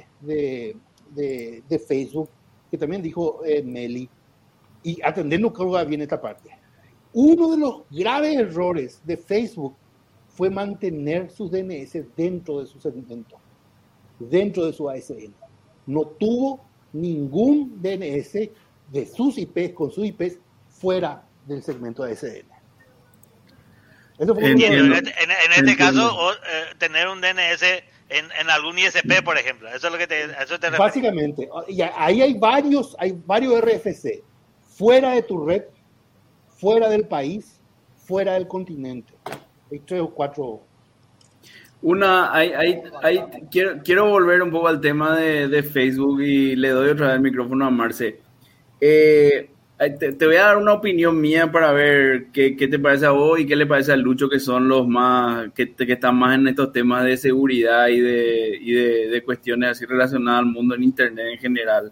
Facebook, que también dijo Meli, y atendiendo Corva bien esta parte. Uno de los graves errores de Facebook fue mantener sus DNS dentro de su segmento, dentro de su ASN. No tuvo ningún DNS de sus IPs, con sus IPs, fuera del segmento ASN. Eso fue en este caso, tener un DNS en algún ISP, por ejemplo. Eso es lo que te refieres. Básicamente, y ahí hay varios RFC, fuera de tu red, fuera del país, fuera del continente. Hay 3 o 4. Quiero volver un poco al tema de Facebook y le doy otra vez el micrófono a Marce. Te voy a dar una opinión mía para ver qué te parece a vos y qué le parece a Lucho, que son los más que están más en estos temas de seguridad y de cuestiones así relacionadas al mundo en internet en general.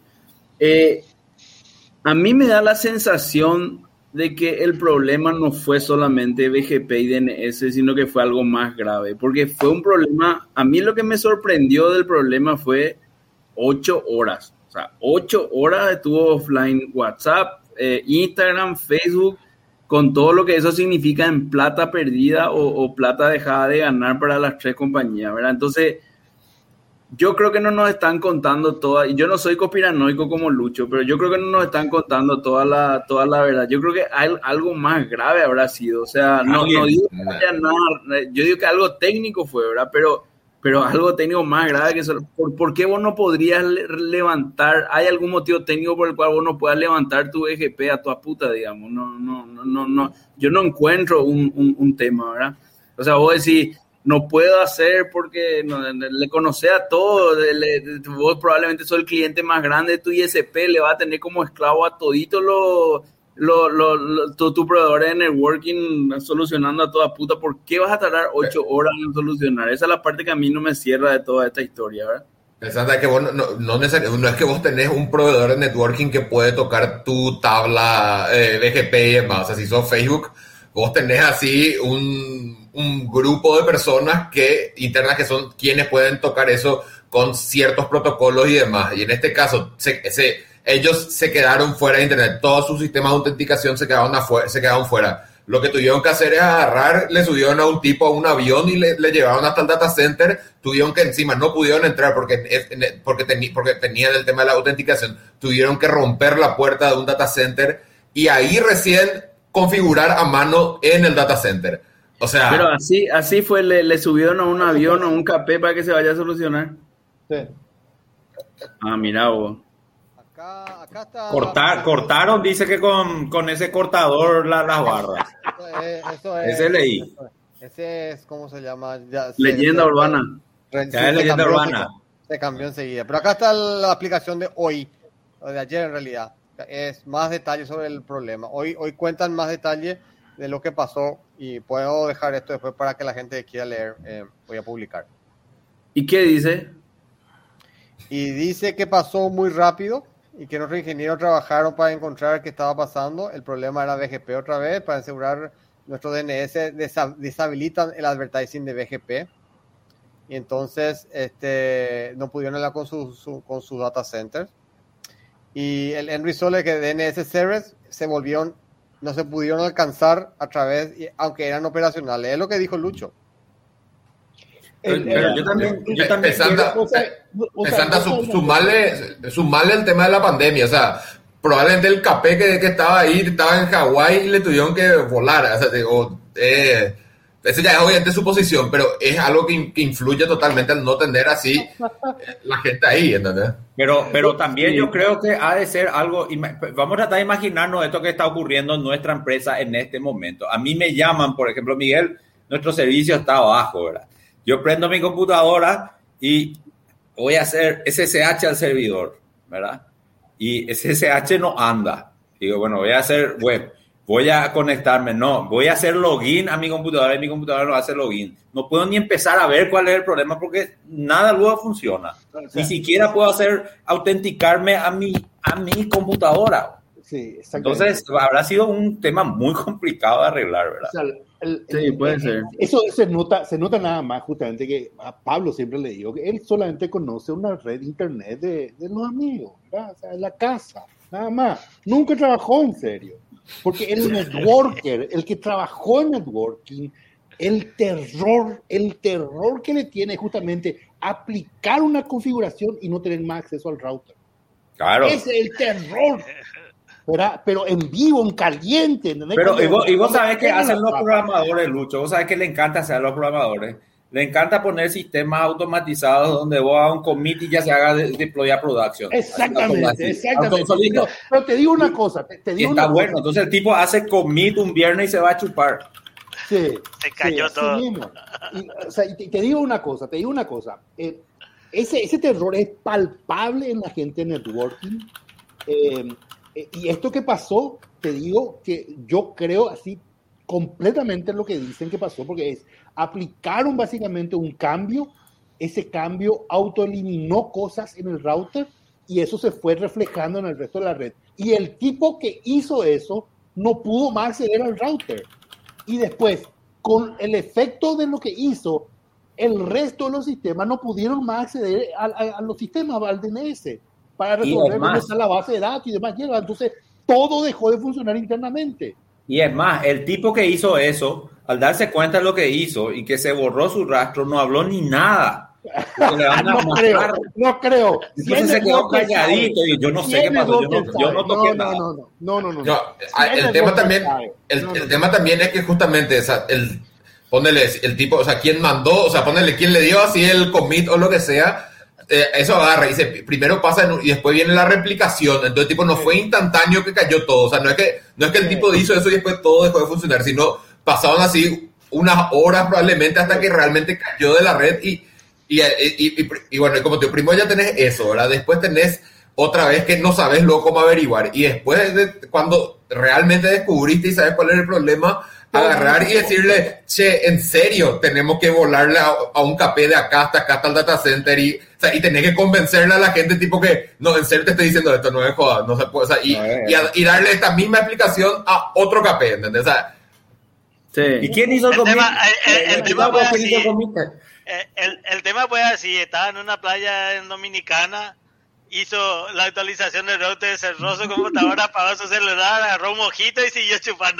A mí me da la sensación de que el problema no fue solamente BGP y DNS, sino que fue algo más grave, porque fue un problema. A mí lo que me sorprendió del problema fue 8 horas. O sea, 8 horas estuvo offline WhatsApp, Instagram, Facebook, con todo lo que eso significa en plata perdida o plata dejada de ganar para las 3 compañías, ¿verdad? Entonces, yo creo que no nos están contando toda, y yo no soy conspiranoico como Lucho, pero yo creo que no nos están contando toda la verdad. Yo creo que algo más grave habrá sido. O sea, no digo que haya nada, yo digo que algo técnico fue, ¿verdad? Pero algo técnico más grave que eso. ¿Por qué vos no podrías levantar? ¿Hay algún motivo técnico por el cual vos no puedas levantar tu EGP a toda puta, digamos? No. Yo no encuentro un tema, ¿verdad? O sea, vos decís, no puedo hacer porque le conoces a todos. Vos probablemente sos el cliente más grande de tu ISP, le va a tener como esclavo a todito tu proveedor de networking solucionando a toda puta. ¿Por qué vas a tardar 8 horas en solucionar? Esa es la parte que a mí no me cierra de toda esta historia, ¿verdad? Pensando que vos no es que vos tenés un proveedor de networking que puede tocar tu tabla BGP y demás. O sea, si sos Facebook, vos tenés así un grupo de personas internas que son quienes pueden tocar eso con ciertos protocolos y demás. Y en este caso, ellos se quedaron fuera de internet. Todos sus sistemas de autenticación se quedaron fuera. Lo que tuvieron que hacer es agarrar, le subieron a un tipo a un avión y le llevaron hasta el data center. Tuvieron que encima, no pudieron entrar porque tenían el tema de la autenticación. Tuvieron que romper la puerta de un data center y ahí recién configurar a mano en el data center. O sea, pero así fue, le subieron a un avión o un KP para que se vaya a solucionar. Sí. Mira vos. Acá está. Cortaron, dice que con ese cortador las barras. Eso es. Ese leí. Ese es, ¿cómo se llama? Leyenda urbana. Ya es leyenda urbana. Se cambió enseguida. Pero acá está la aplicación de hoy, o de ayer en realidad. Es más detalles sobre el problema. Hoy cuentan más detalles de lo que pasó y puedo dejar esto después para que la gente quiera leer. Voy a publicar. ¿Y qué dice? Y dice que pasó muy rápido y que nuestros ingenieros trabajaron para encontrar qué estaba pasando. El problema era BGP otra vez, para asegurar nuestro DNS deshabilitan el advertising de BGP. Y entonces no pudieron hablar con sus data centers. Y el end result es que DNS servers no se pudieron alcanzar a través, aunque eran operacionales. Es lo que dijo Lucho. Pero yo también pensando sumarle el tema de la pandemia, o sea, probablemente el capé que estaba ahí, estaba en Hawái y le tuvieron que volar, o sea, eso ya es obviamente su posición, pero es algo que influye totalmente al no tener así la gente ahí, ¿entendés? Pero también yo creo que ha de ser algo, vamos a tratar de imaginarnos esto que está ocurriendo en nuestra empresa en este momento. A mí me llaman, por ejemplo, Miguel, nuestro servicio está abajo, ¿verdad? Yo prendo mi computadora y voy a hacer SSH al servidor, ¿verdad? Y SSH no anda. Digo, bueno, voy a hacer web, voy a conectarme, no, voy a hacer login a mi computadora y mi computadora no hace login. No puedo ni empezar a ver cuál es el problema porque nada luego funciona. Ni siquiera puedo autenticarme a mi computadora. Sí, exactamente. Entonces, habrá sido un tema muy complicado de arreglar, ¿verdad? O sea, sí, puede ser. Eso se nota nada más justamente que a Pablo siempre le digo que él solamente conoce una red internet de los amigos, ¿verdad? O sea, en la casa, nada más. Nunca trabajó en serio. Porque el networker, el que trabajó en networking, el terror que le tiene justamente aplicar una configuración y no tener más acceso al router. Claro. Ese es el terror. ¿Verdad? Pero en vivo, en caliente. ¿Entendés? Pero y vos sabés que hacen los programadores, Lucho. Vos sabés que le encanta hacer a los programadores. Le encanta poner sistemas automatizados donde vos hagas un commit y ya se haga deploy a production. Exactamente. Pero te digo una cosa. Está bueno. Entonces el tipo hace commit un viernes y se va a chupar. Sí. Se cayó todo. Y te digo una cosa. Ese terror es palpable en la gente de networking. Y esto que pasó, te digo que yo creo así completamente lo que dicen que pasó, porque aplicaron básicamente un cambio, ese cambio autoeliminó cosas en el router y eso se fue reflejando en el resto de la red. Y el tipo que hizo eso no pudo más acceder al router. Y después, con el efecto de lo que hizo, el resto de los sistemas no pudieron más acceder a los sistemas, al DNS, para resolver dónde está la base de datos y demás. Entonces, todo dejó de funcionar internamente. Y es más, el tipo que hizo eso, al darse cuenta de lo que hizo y que se borró su rastro, no habló ni nada. No creo. Entonces se quedó calladito y yo no sé qué pasó. Yo no toqué nada. No. El tema también es que justamente ponele el tipo, o sea, quién mandó, o sea, ponele quién le dio así el commit o lo que sea. Eso agarra y primero pasa y después viene la replicación. Entonces tipo no fue instantáneo que cayó todo, o sea, no es que el tipo hizo eso y después todo dejó de funcionar, sino pasaron así unas horas probablemente hasta que realmente cayó de la red y bueno, y como te primo ya tenés eso, ¿verdad? Después tenés otra vez que no sabes luego cómo averiguar y después cuando realmente descubriste y sabes cuál es el problema, agarrar y decirle, che, en serio, tenemos que volarle a un capé de acá hasta el data center y tenés que convencerle a la gente tipo que, no, en serio te estoy diciendo esto, no es joda, no se puede, o sea, y darle esta misma explicación a otro capé, ¿entendés? O sea, sí. ¿Y quién hizo el commit? El tema fue así, estaba en una playa en Dominicana, hizo la actualización del router, cerró su computadora, apagó su celular, agarró un mojito y siguió chupando.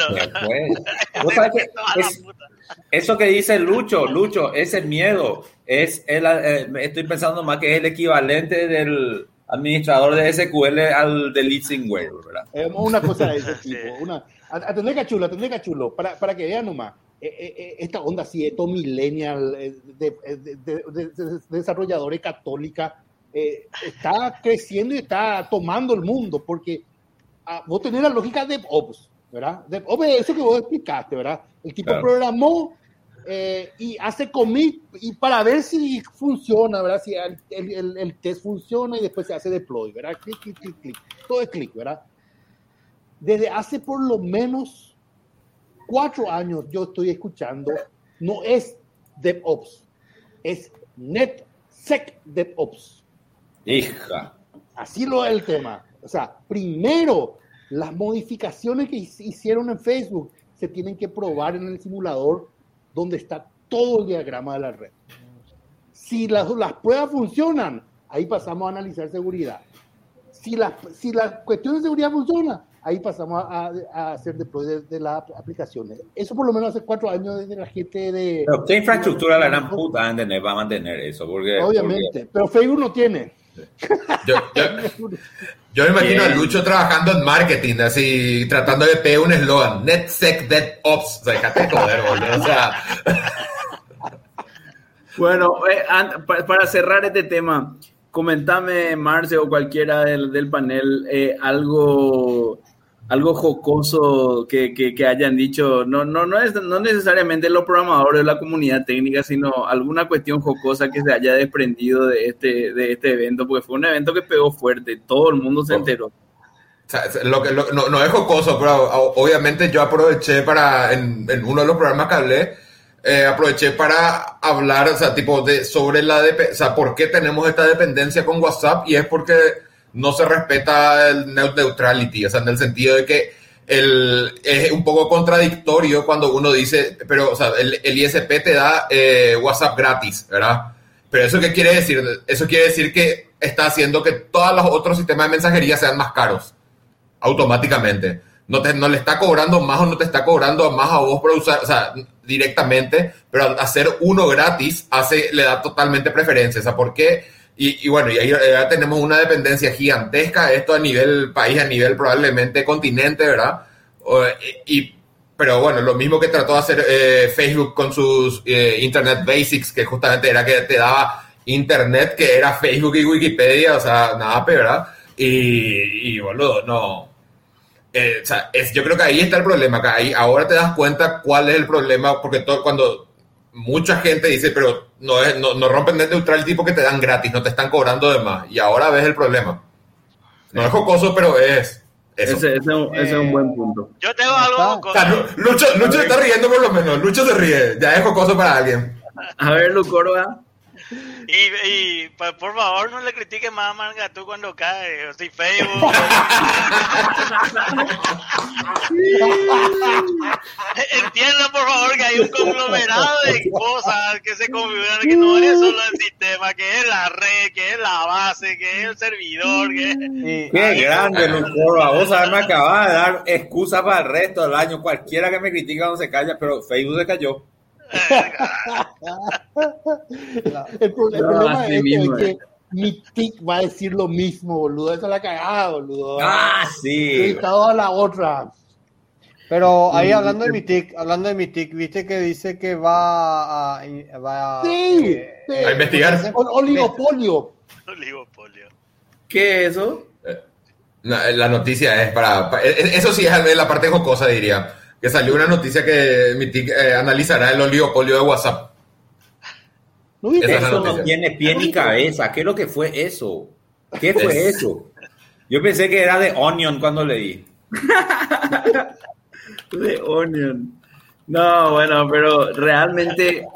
Eso que dice Lucho, ese miedo, estoy pensando más que es el equivalente del administrador de SQL al de leasingware, ¿verdad? Una cosa de ese tipo. Atendé cachulo, para que vean nomás. Esta onda así, esto millennial, de desarrolladores católica, está creciendo y está tomando el mundo, porque vos tenés la lógica de DevOps, ¿verdad? DevOps es eso que vos explicaste, ¿verdad? El tipo programó y hace commit y para ver si funciona, ¿verdad? Si el test funciona y después se hace deploy, ¿verdad? Clic. Todo es clic, ¿verdad? Desde hace por lo menos 4 años yo estoy escuchando, no es DevOps, es NetSecOps. SecDevOps. Hija. Así lo es el tema. O sea, primero, las modificaciones que hicieron en Facebook se tienen que probar en el simulador donde está todo el diagrama de la red. Si las pruebas funcionan, ahí pasamos a analizar seguridad. Si la cuestión de seguridad funciona, ahí pasamos a hacer deploy de las aplicaciones. Eso por lo menos hace 4 años desde la gente de... Pero ¿qué infraestructura la gran puta va a mantener eso? Obviamente, pero Facebook no tiene. Yo me imagino a Lucho trabajando en marketing, así, tratando de pegar un eslogan, NetSecDevOps. O sea, déjate joder, boludo. O sea... Bueno, para cerrar este tema, comentame, Marce, o cualquiera del panel, algo jocoso que hayan dicho, no necesariamente los programadores de la comunidad técnica, sino alguna cuestión jocosa que se haya desprendido de este evento, porque fue un evento que pegó fuerte, todo el mundo se enteró. O sea, no es jocoso, pero obviamente yo aproveché en uno de los programas que hablé, aproveché para hablar, o sea, sobre o sea, por qué tenemos esta dependencia con WhatsApp, y es porque no se respeta el net neutrality, o sea, en el sentido de que es un poco contradictorio cuando uno dice, pero, o sea, el ISP te da WhatsApp gratis, ¿verdad? Pero ¿eso qué quiere decir? Eso quiere decir que está haciendo que todos los otros sistemas de mensajería sean más caros, automáticamente. No le está cobrando más o no te está cobrando más a vos por usar, o sea, directamente, pero al hacer uno gratis le da totalmente preferencia. O sea, ¿por qué? Y bueno, y ahí ya tenemos una dependencia gigantesca, esto a nivel país, a nivel probablemente continente, ¿verdad? Pero bueno, lo mismo que trató de hacer Facebook con sus Internet Basics, que justamente era que te daba Internet, que era Facebook y Wikipedia, o sea, nada, ¿verdad? Y boludo, no... o sea, yo creo que ahí está el problema, que ahí ahora te das cuenta cuál es el problema, porque cuando mucha gente dice, pero no rompen net neutrality porque te dan gratis, no te están cobrando de más, y ahora ves el problema. No es jocoso, pero es eso. Ese es un buen punto. Yo tengo algo jocoso. O sea, Lucho está riendo por lo menos, Lucho se ríe, ya es jocoso para alguien. A ver, Lucoro, Y por favor no le critiques más a Margatú cuando cae, o si Facebook. Entiendan por favor que hay un conglomerado de cosas que se configuran, que no es solo el sistema, que es la red, que es la base, que es el servidor, Qué grande, Lucoro. A vos sabés, me acabas de dar excusa para el resto del año. Cualquiera que me critica no se calla, pero Facebook se cayó. El problema es que mi tic va a decir lo mismo, boludo. Eso la cagada, boludo. Sí. A la otra. Pero ahí hablando de mi tic, viste que dice que va a investigar. Oligopolio. ¿Qué es eso? No, la noticia es eso sí es la parte jocosa, diría. Que salió una noticia que Mitic analizará el oligopolio de WhatsApp. ¿No viste eso? No tiene pie ni cabeza. ¿Qué es lo que fue eso? ¿Qué fue eso? Yo pensé que era de Onion cuando leí. De Onion. No, bueno, pero realmente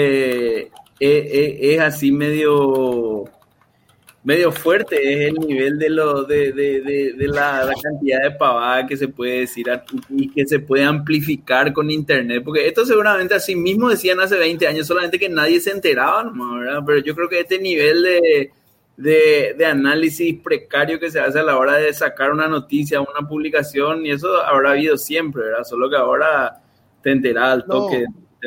es así medio fuerte, es el nivel de la cantidad de pavada que se puede decir y que se puede amplificar con internet, porque esto seguramente así mismo decían hace 20 años, solamente que nadie se enteraba nomás, ¿verdad? Pero yo creo que este nivel de análisis precario que se hace a la hora de sacar una noticia, una publicación, y eso habrá habido siempre, ¿verdad? Solo que ahora te enteras al toque.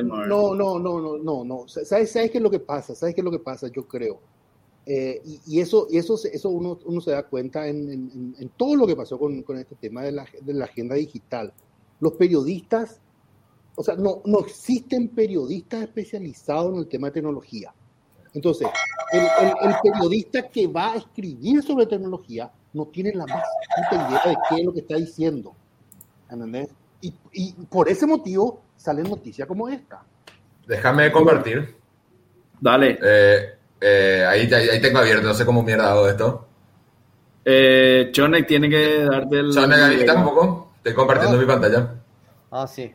No. ¿Sabes qué es lo que pasa? Yo creo. Y eso uno se da cuenta en todo lo que pasó con este tema de la agenda digital. Los periodistas, o sea, no existen periodistas especializados en el tema de tecnología. Entonces, el periodista que va a escribir sobre tecnología no tiene la más puta idea de qué es lo que está diciendo. ¿Entendés? Y por ese motivo salen noticias como esta. Déjame compartir. Dale. Ahí tengo abierto, no sé cómo mierda hago esto. Chonek tiene que darte el... Chonek, ahí está un poco. Estoy compartiendo mi pantalla. Sí.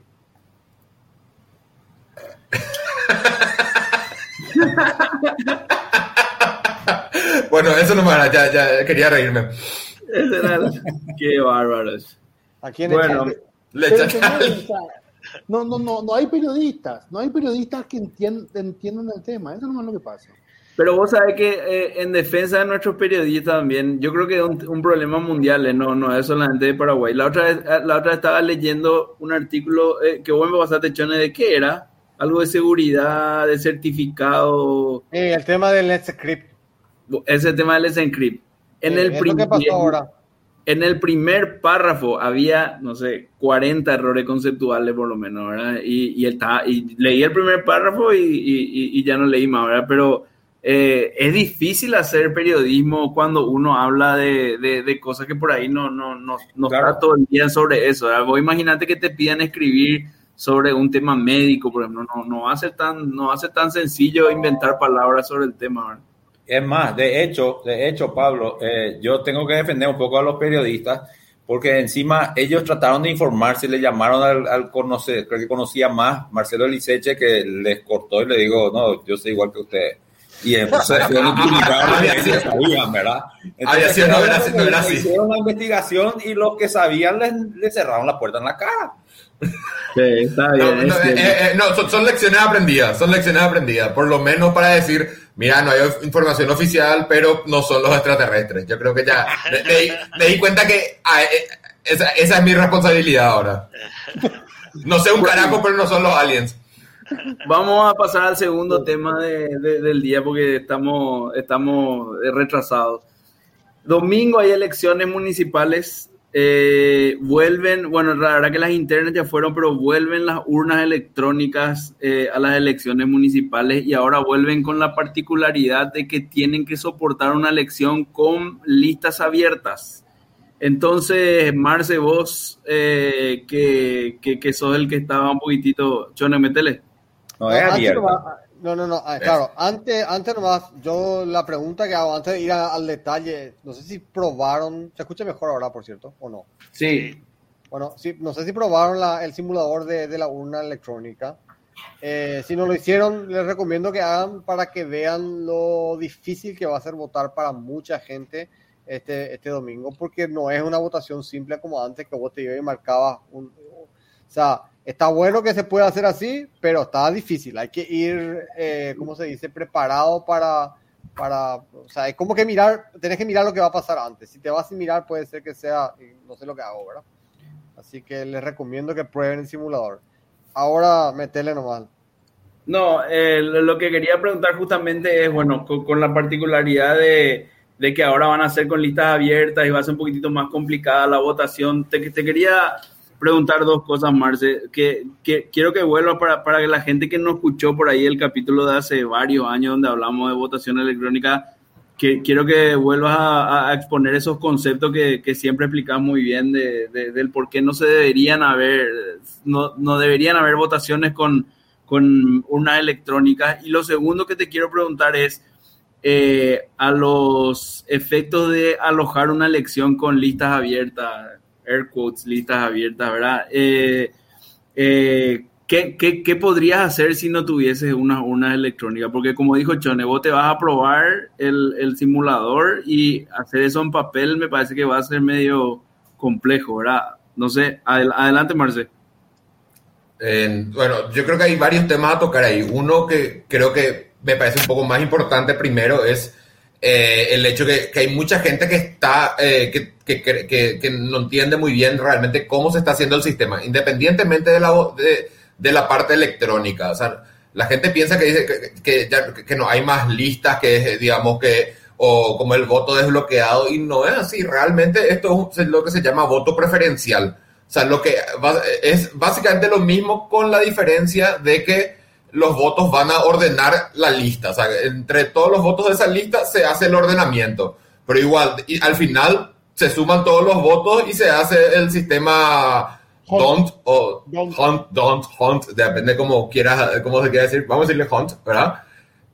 bueno, eso no me era, ya quería reírme. Ese era qué bárbaros. ¿A quién Bueno, Le Pero echa- señores, o sea, no hay periodistas que entiendan el tema, eso no es lo que pasa. pero vos sabés que en defensa de nuestros periodistas también, yo creo que es un problema mundial, no es solamente de Paraguay. La otra vez estaba leyendo un artículo que vos me pasaste, Chone, ¿de qué era? Algo de seguridad, de certificado, el tema del Let's Script. ese tema del Encrypt. En el ¿Qué pasó ahora? En el primer párrafo había, no sé, 40 errores conceptuales por lo menos, ¿verdad? Y leí el primer párrafo y ya no leí más, ¿verdad? Pero es difícil hacer periodismo cuando uno habla de cosas que por ahí no Claro. está todo el día sobre eso, ¿verdad? Vos imagínate que te pidan escribir sobre un tema médico, por ejemplo, no va a ser tan sencillo inventar palabras sobre el tema, ¿verdad? Es más, de hecho, Pablo, yo tengo que defender un poco a los periodistas porque encima ellos trataron de informarse, le llamaron al conocer, creo que conocía más, Marcelo Eliseche, que les cortó y le digo, no, yo soy igual que usted. Y entonces sabían, ¿verdad? Había sido, no era así. Hicieron una investigación y los que sabían les cerraron la puerta en la cara. Sí, está bien. Son lecciones aprendidas, por lo menos para decir, mira, no hay información oficial, pero no son los extraterrestres. Yo creo que ya me di cuenta que esa es mi responsabilidad ahora. No sé un carajo, pero no son los aliens. Vamos a pasar al segundo tema del día porque estamos retrasados. Domingo hay elecciones municipales. Vuelven, bueno, la verdad que las internas ya fueron, pero vuelven las urnas electrónicas a las elecciones municipales y ahora vuelven con la particularidad de que tienen que soportar una elección con listas abiertas. Entonces, Marce, vos que sos el que estaba un poquitito, Chone, métele. No es abierto. Claro, antes nomás, yo la pregunta que hago antes de ir al detalle, no sé si probaron, se escucha mejor ahora, por cierto, o no. Sí. Bueno, sí, no sé si probaron el simulador de la urna electrónica. Si no lo hicieron, les recomiendo que hagan para que vean lo difícil que va a ser votar para mucha gente este domingo, porque no es una votación simple como antes, que vos te ibas y marcabas o sea, está bueno que se pueda hacer así, pero está difícil. Hay que ir, ¿cómo se dice? Preparado para, o sea, es como que tenés que mirar lo que va a pasar antes. Si te vas sin mirar, puede ser que sea, no sé lo que hago, ¿verdad? Así que les recomiendo que prueben el simulador. Ahora, metele nomás. No, lo que quería preguntar justamente es, bueno, con la particularidad de que ahora van a ser con listas abiertas y va a ser un poquitito más complicada la votación. Te quería preguntar dos cosas, Marce, que quiero que vuelva para que la gente que no escuchó por ahí el capítulo de hace varios años donde hablamos de votación electrónica, que quiero que vuelvas a exponer esos conceptos que siempre explicas muy bien del por qué no deberían haber votaciones con urnas electrónicas. Y lo segundo que te quiero preguntar es a los efectos de alojar una elección con listas abiertas, air quotes, listas abiertas, ¿verdad? ¿Qué podrías hacer si no tuvieses una urna electrónica? Porque como dijo Chone, vos te vas a probar el simulador y hacer eso en papel me parece que va a ser medio complejo, ¿verdad? No sé, adelante, Marce. Bueno, yo creo que hay varios temas a tocar ahí. Uno que creo que me parece un poco más importante primero es el hecho que hay mucha gente que está que no entiende muy bien realmente cómo se está haciendo el sistema, independientemente de la parte electrónica. O sea, la gente piensa que no hay más listas, que digamos o como el voto desbloqueado, y no es así. Realmente esto es lo que se llama voto preferencial. O sea, lo que es básicamente lo mismo, con la diferencia de que los votos van a ordenar la lista. O sea, entre todos los votos de esa lista se hace el ordenamiento. Pero igual, y al final se suman todos los votos y se hace el sistema hunt, depende cómo se quiera decir. Vamos a decirle hunt, ¿verdad?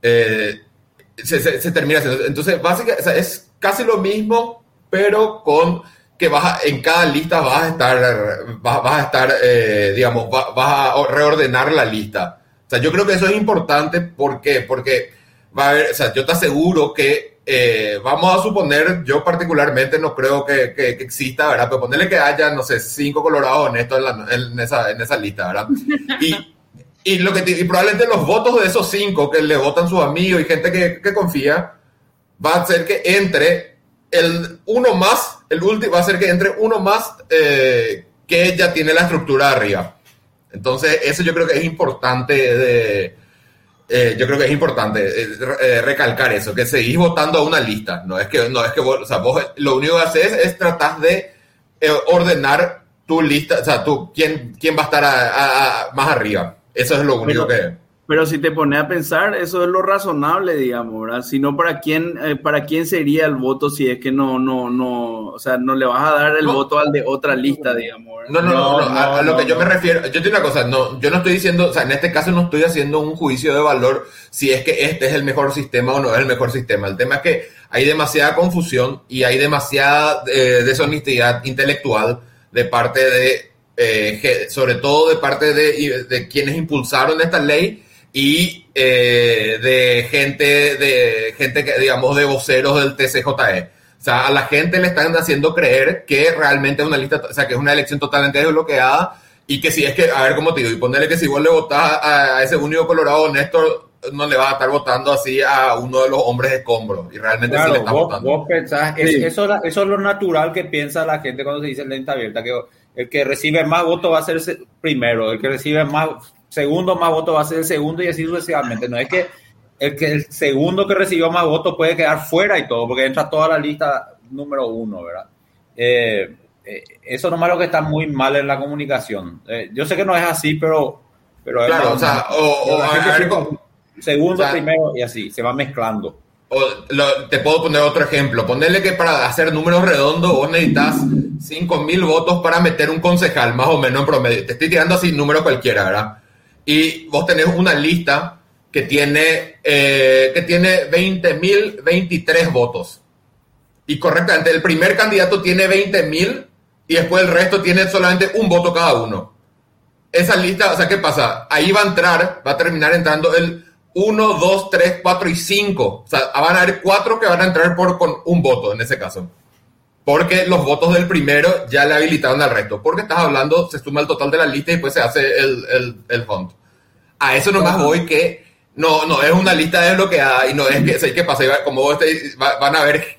Se termina haciendo. Entonces, básicamente, o sea, es casi lo mismo, pero con que en cada lista vas a estar, vas a reordenar la lista. O sea, yo creo que eso es importante. ¿Por qué? Porque va a haber, o sea, yo te aseguro que vamos a suponer, yo particularmente no creo que exista, ¿verdad? Pero ponerle que haya, no sé, 5 colorados honestos en esa lista, ¿verdad? Y probablemente los votos de esos 5 que le votan sus amigos y gente que confía, va a hacer que entre el último, va a hacer que entre uno más que ya tiene la estructura de arriba. Entonces, eso yo creo que es importante recalcar eso, que seguís votando a una lista. No es que vos, o sea, vos lo único que haces es tratar de ordenar tu lista, o sea, quién va a estar más arriba. Eso es lo único Pero si te pones a pensar, eso es lo razonable, digamos, ¿verdad? Si no, ¿para quién sería el voto si es que o sea, no le vas a dar el voto al de otra lista, digamos, ¿verdad? No, a lo que yo me refiero, yo te digo una cosa, yo no estoy diciendo, o sea, en este caso no estoy haciendo un juicio de valor si es que este es el mejor sistema o no es el mejor sistema. El tema es que hay demasiada confusión y hay demasiada deshonestidad intelectual de parte sobre todo de parte de quienes impulsaron esta ley y de gente que, digamos, de voceros del TCJE. O sea, a la gente le están haciendo creer que realmente es una lista, o sea, que es una elección totalmente desbloqueada y que si es que, a ver cómo te digo, y ponerle que si vos le votás a ese único colorado Néstor, no le vas a estar votando así a uno de los hombres escombros y realmente claro, sí le estás votando. Vos pensás, eso es lo natural que piensa la gente cuando se dice lista abierta, que el que recibe más votos va a ser el primero, el que recibe más votos va a ser el segundo y así sucesivamente. No es que el segundo que recibió más votos puede quedar fuera y todo, porque entra toda la lista número 1, ¿verdad? Eso nomás es lo que está muy mal en la comunicación. Yo sé que no es así, pero claro, o sea, segundo, primero y así, se va mezclando. Te puedo poner otro ejemplo. Ponerle que para hacer números redondos vos necesitas 5.000 votos para meter un concejal, más o menos en promedio. Te estoy tirando así números cualquiera, ¿verdad? Y vos tenés una lista que tiene 20.023 votos. Y correctamente, el primer candidato tiene 20.000 y después el resto tiene solamente un voto cada uno. Esa lista, o sea, ¿qué pasa? Ahí va a terminar entrando el 1, 2, 3, 4 y 5. O sea, van a haber 4 que van a entrar con un voto en ese caso. Porque los votos del primero ya le habilitaron al resto. Porque estás hablando, se suma el total de la lista y después se hace el hunt. A eso nomás voy que no es una lista desbloqueada y no es que, ¿sabes qué pasa? Como vos van a ver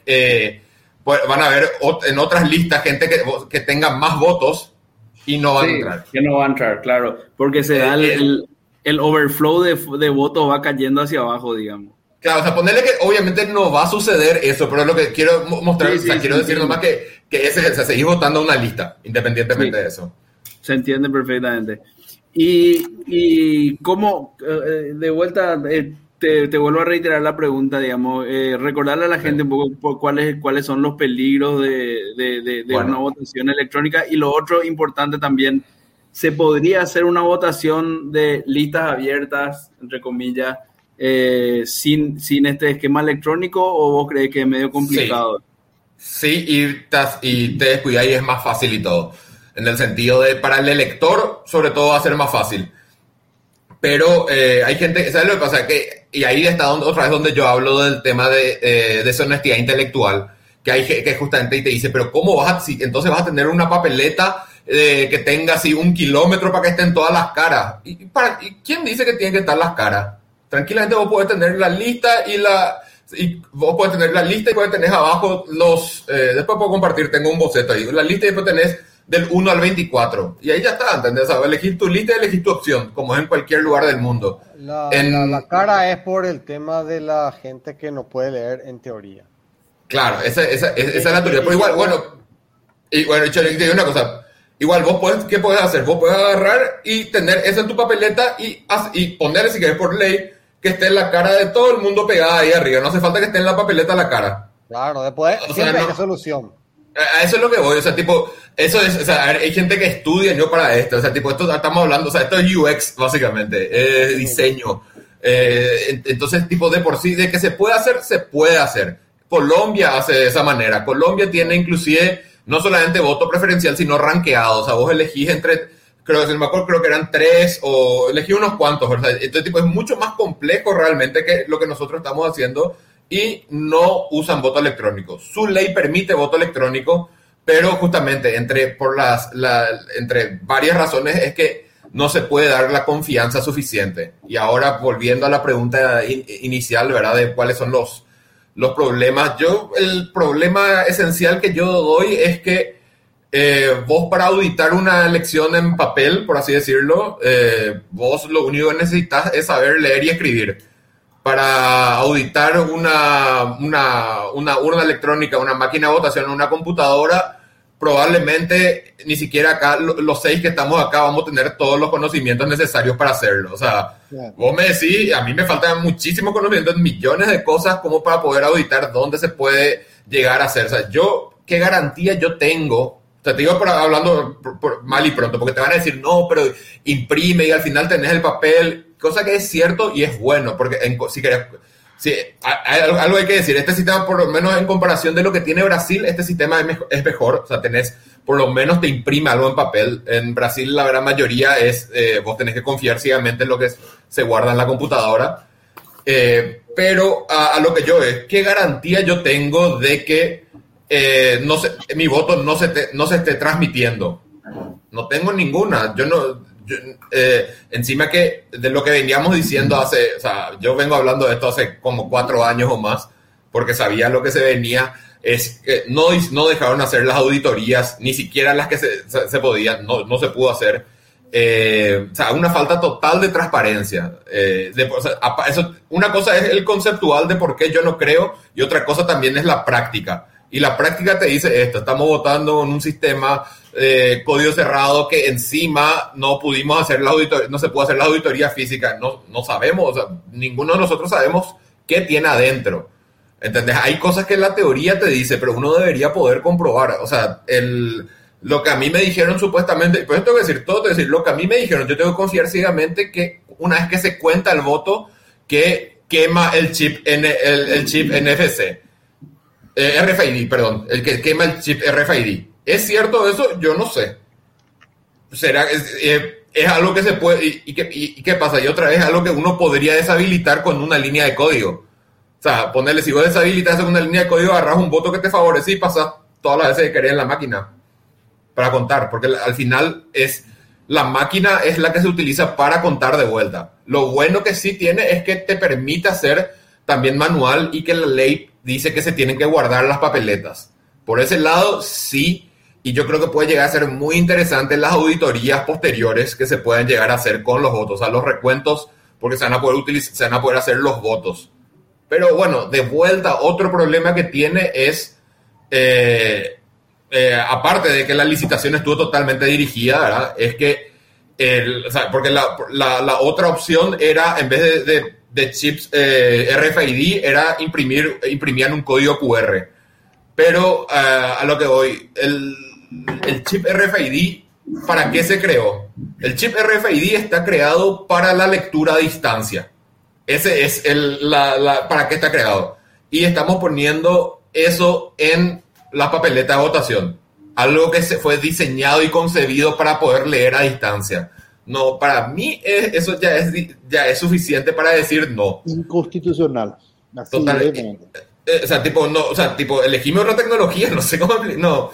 en otras listas gente que tenga más votos y no van a entrar. Que no va a entrar, claro. Porque se da el overflow de votos va cayendo hacia abajo, digamos. Claro, o sea, ponerle que obviamente no va a suceder eso, pero lo que quiero mostrar, quiero decir nomás que seguís votando una lista, independientemente de eso. Se entiende perfectamente. Y cómo, de vuelta, te vuelvo a reiterar la pregunta, digamos, recordarle a la gente un poco cuáles son los peligros de una votación electrónica. Y lo otro importante también, ¿se podría hacer una votación de listas abiertas, entre comillas, sin este esquema electrónico, o vos crees que es medio complicado? Sí, y te descuidas y es más fácil y todo. En el sentido de, para el elector, sobre todo va a ser más fácil. Pero hay gente, ¿sabes lo que pasa? Y ahí está otra vez donde yo hablo del tema de deshonestidad intelectual, que hay que justamente te dice, pero ¿cómo entonces vas a tener una papeleta que tenga así 1 kilómetro para que estén todas las caras? ¿Y quién dice que tienen que estar las caras? Tranquilamente vos podés tener la lista y puedes tener abajo después puedo compartir, tengo un boceto ahí, la lista, y después tenés del 1 al 24. Y ahí ya está, ¿entendés? O sea, elegir tu lista y elegir tu opción, como es en cualquier lugar del mundo. La cara es por el tema de la gente que no puede leer en teoría. Claro, esa es la teoría. Pero igual, yo le digo una cosa. Igual, ¿qué puedes hacer? Vos puedes agarrar y tener eso en tu papeleta y poner, si querés por ley, que esté en la cara de todo el mundo pegada ahí arriba. No hace falta que esté en la papeleta la cara. Claro, después siempre hay solución. A eso es lo que voy, o sea, tipo, eso es, o sea, hay gente que estudia yo para esto, o sea, tipo, esto estamos hablando, o sea, esto es UX, básicamente, diseño. Entonces, tipo, de por sí, de que se puede hacer. Colombia hace de esa manera. Colombia tiene inclusive no solamente voto preferencial, sino rankeado. O sea, vos elegís creo que si no me acuerdo, creo que eran 3 o elegí unos cuantos, ¿verdad? Entonces, tipo, es mucho más complejo realmente que lo que nosotros estamos haciendo y no usan voto electrónico. Su ley permite voto electrónico, pero justamente entre varias razones es que no se puede dar la confianza suficiente. Y ahora, volviendo a la pregunta inicial, ¿verdad? De cuáles son los problemas. El problema esencial que yo doy es que vos para auditar una elección en papel, por así decirlo, vos lo único que necesitas es saber leer y escribir. Para auditar una urna electrónica, una máquina de votación en una computadora, probablemente ni siquiera acá, los 6 que estamos acá, vamos a tener todos los conocimientos necesarios para hacerlo. O sea, vos me decís, a mí me faltan muchísimos conocimientos, millones de cosas como para poder auditar dónde se puede llegar a hacer. O sea, ¿qué garantía yo tengo? O sea, te digo hablando mal y pronto, porque te van a decir, no, pero imprime y al final tenés el papel, cosa que es cierto y es bueno, porque si querés... Sí, algo hay que decir, este sistema, por lo menos en comparación de lo que tiene Brasil, este sistema es mejor, o sea, por lo menos te imprime algo en papel. En Brasil la gran mayoría vos tenés que confiar ciegamente en lo que se guarda en la computadora, pero a lo que yo es, ¿qué garantía yo tengo de que mi voto no se esté transmitiendo? No tengo ninguna, encima que de lo que veníamos diciendo yo vengo hablando de esto hace como 4 años o más, porque sabía lo que se venía, es que no dejaron hacer las auditorías, ni siquiera las que se podían, no se pudo hacer. Una falta total de transparencia. Una cosa es el conceptual de por qué yo no creo, y otra cosa también es la práctica. Y la práctica te dice esto: estamos votando en un sistema código cerrado que encima no pudimos hacer no se pudo hacer la auditoría física, no sabemos, ninguno de nosotros sabemos qué tiene adentro, ¿entendés? Hay cosas que la teoría te dice, pero uno debería poder comprobar. O sea, lo que a mí me dijeron supuestamente, pues tengo que decir todo, lo que a mí me dijeron, yo tengo que confiar ciegamente que una vez que se cuenta el voto, que quema el chip NFC. RFID, perdón, el que quema el chip RFID. ¿Es cierto eso? Yo no sé. Es algo que se puede... ¿Y qué pasa? Y otra vez, algo que uno podría deshabilitar con una línea de código. O sea, ponerle, si vos deshabilitas con una línea de código, agarras un voto que te favorece y pasas todas las veces que querés en la máquina para contar. Porque al final la máquina es la que se utiliza para contar de vuelta. Lo bueno que sí tiene es que te permite hacer también manual y que la ley dice que se tienen que guardar las papeletas. Por ese lado, sí, y yo creo que puede llegar a ser muy interesante las auditorías posteriores que se pueden llegar a hacer con los votos, o sea, los recuentos, porque se van a poder hacer los votos. Pero bueno, de vuelta, otro problema que tiene es, aparte de que la licitación estuvo totalmente dirigida, ¿verdad? Es que, porque la otra opción era, en vez de chips RFID, era imprimían un código QR. Pero a lo que voy, el chip RFID, ¿para qué se creó? El chip RFID está creado para la lectura a distancia. Ese es para qué está creado. Y estamos poniendo eso en la papeleta de votación. Algo que fue diseñado y concebido para poder leer a distancia. No, para mí eso ya es suficiente para decir no. Inconstitucional. Totalmente. Elegime otra tecnología, no sé cómo... No.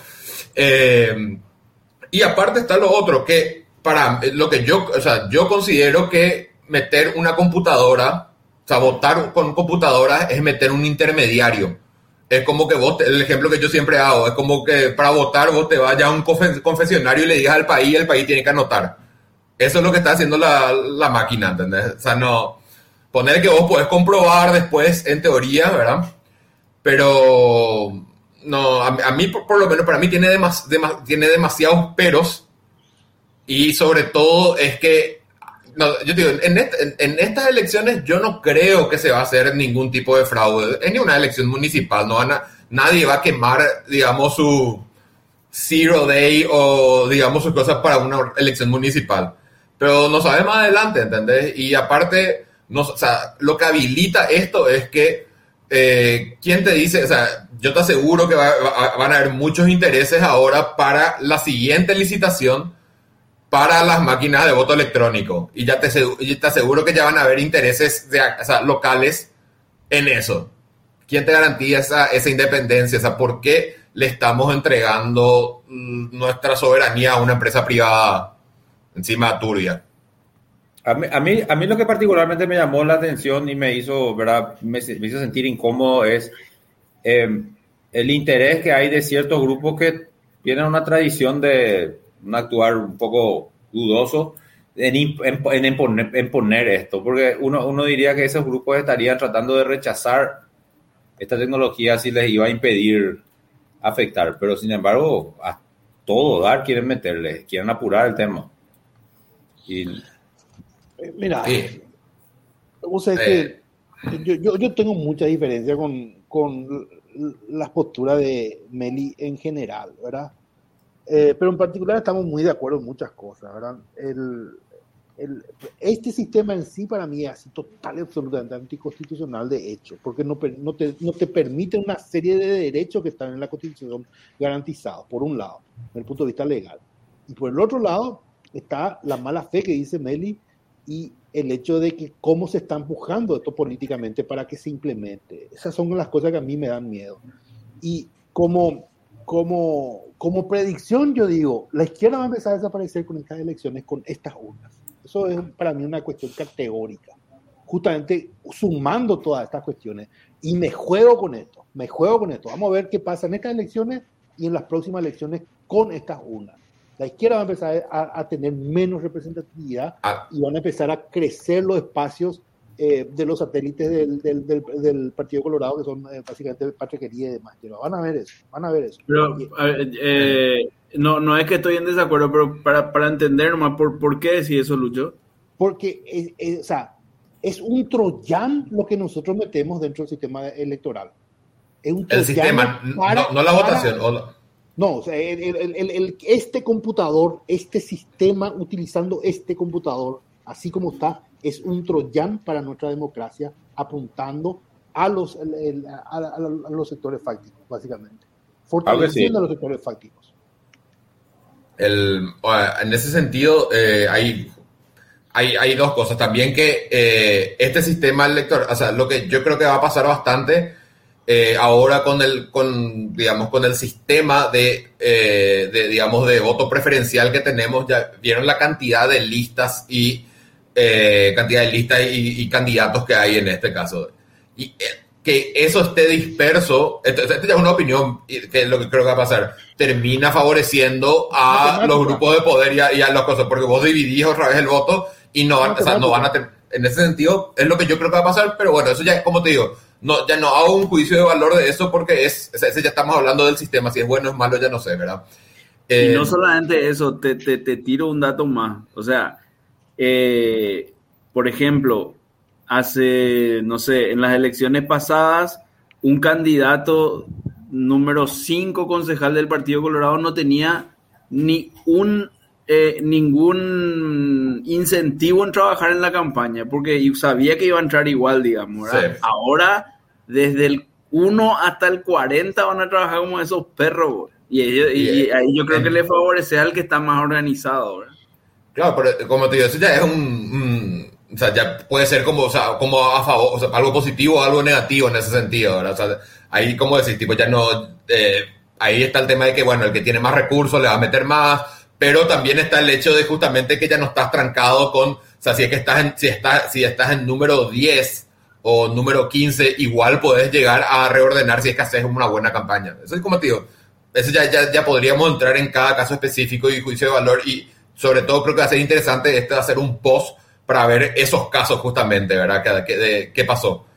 Y aparte está lo otro, que para lo que yo considero que meter una computadora, o sea, votar con computadora es meter un intermediario. Es como que el ejemplo que yo siempre hago, es como que para votar vos te vayas a un confesionario y le digas al país y el país tiene que anotar. Eso es lo que está haciendo la máquina, ¿entendés? O sea, no... Poner que vos podés comprobar después, en teoría, ¿verdad? Pero... No, a mí, por lo menos, para mí tiene demasiados peros. Y sobre todo es que... No, yo digo, en estas elecciones yo no creo que se va a hacer ningún tipo de fraude. En ninguna elección municipal. Nadie va a quemar, digamos, su Zero Day o, digamos, sus cosas para una elección municipal. Pero no sabe más adelante, ¿entendés? Y aparte, lo que habilita esto es que ¿quién te dice? O sea, yo te aseguro que van a haber muchos intereses ahora para la siguiente licitación para las máquinas de voto electrónico. Y ya te aseguro que ya van a haber intereses locales en eso. ¿Quién te garantiza esa independencia? O sea, ¿por qué le estamos entregando nuestra soberanía a una empresa privada encima turbia? A mí lo que particularmente me llamó la atención y me hizo, ¿verdad? Me hizo sentir incómodo es el interés que hay de ciertos grupos que tienen una tradición de un actuar un poco dudoso en poner esto, porque uno diría que esos grupos estarían tratando de rechazar esta tecnología si les iba a impedir afectar, pero sin embargo a todo dar quieren meterle, quieren apurar el tema. Y mira, Sí. vos sabés que yo tengo mucha diferencia con las posturas de Meli en general, ¿verdad? Pero en particular estamos muy de acuerdo en muchas cosas, ¿verdad? Este sistema en sí para mí es así total y absolutamente anticonstitucional de hecho, porque no te permite una serie de derechos que están en la Constitución garantizados, por un lado, desde el punto de vista legal. Y por el otro lado está la mala fe que dice Meli y el hecho de que cómo se está empujando esto políticamente para que se implemente. Esas son las cosas que a mí me dan miedo. Y como predicción yo digo, la izquierda va a empezar a desaparecer con estas elecciones, con estas urnas. Eso es para mí una cuestión categórica, justamente sumando todas estas cuestiones. Y me juego con esto. Vamos a ver qué pasa en estas elecciones y en las próximas elecciones con estas urnas. La izquierda va a empezar a tener menos representatividad y van a empezar a crecer los espacios de los satélites del Partido Colorado, que son básicamente Patriquería y demás. Van a ver eso. Pero, no es que estoy en desacuerdo, pero para entender nomás, ¿por qué decís eso, Lucho? Porque es un troyán lo que nosotros metemos dentro del sistema electoral. Es un El sistema, no la votación. No, o sea, este computador, este sistema, utilizando este computador, así como está, es un troyán para nuestra democracia, apuntando a los sectores fácticos, básicamente. Fortaleciendo a los sectores fácticos. En ese sentido, hay dos cosas. También que este sistema electoral, o sea, lo que yo creo que va a pasar bastante ahora con el sistema de voto preferencial que tenemos. Ya vieron la cantidad de listas y candidatos que hay en este caso. Y que eso esté disperso, esta ya es una opinión, que es lo que creo que va a pasar, termina favoreciendo a los grupos de poder y a las cosas, porque vos dividís otra vez el voto y no van a tener, en ese sentido, es lo que yo creo que va a pasar, pero bueno, eso ya, como te digo, ya no hago un juicio de valor de eso, porque ese ya estamos hablando del sistema, si es bueno o es malo, ya no sé, ¿verdad? Y no solamente eso, te tiro un dato más, o sea, por ejemplo, hace, no sé, en las elecciones pasadas, un candidato número 5 concejal del Partido Colorado no tenía ningún incentivo en trabajar en la campaña, porque sabía que iba a entrar igual, digamos, ¿verdad? Sí. Ahora, desde el 1 hasta el 40 van a trabajar como esos perros, y ahí yo creo que le favorece al que está más organizado, ¿verdad? Claro, pero como te digo, eso ya es o sea, ya puede ser como a favor, o sea, algo positivo o algo negativo en ese sentido, ¿verdad? O sea, ahí, como decís, tipo, ya no, ahí está el tema de que, bueno, el que tiene más recursos le va a meter más, pero también está el hecho de justamente que ya no estás trancado con, o sea, si es que si estás en número 10 o número 15, igual podés llegar a reordenar si es que haces una buena campaña. Eso es como te digo, eso ya podríamos entrar en cada caso específico y juicio de valor, y sobre todo creo que va a ser interesante hacer un post para ver esos casos justamente, ¿verdad? ¿Qué pasó?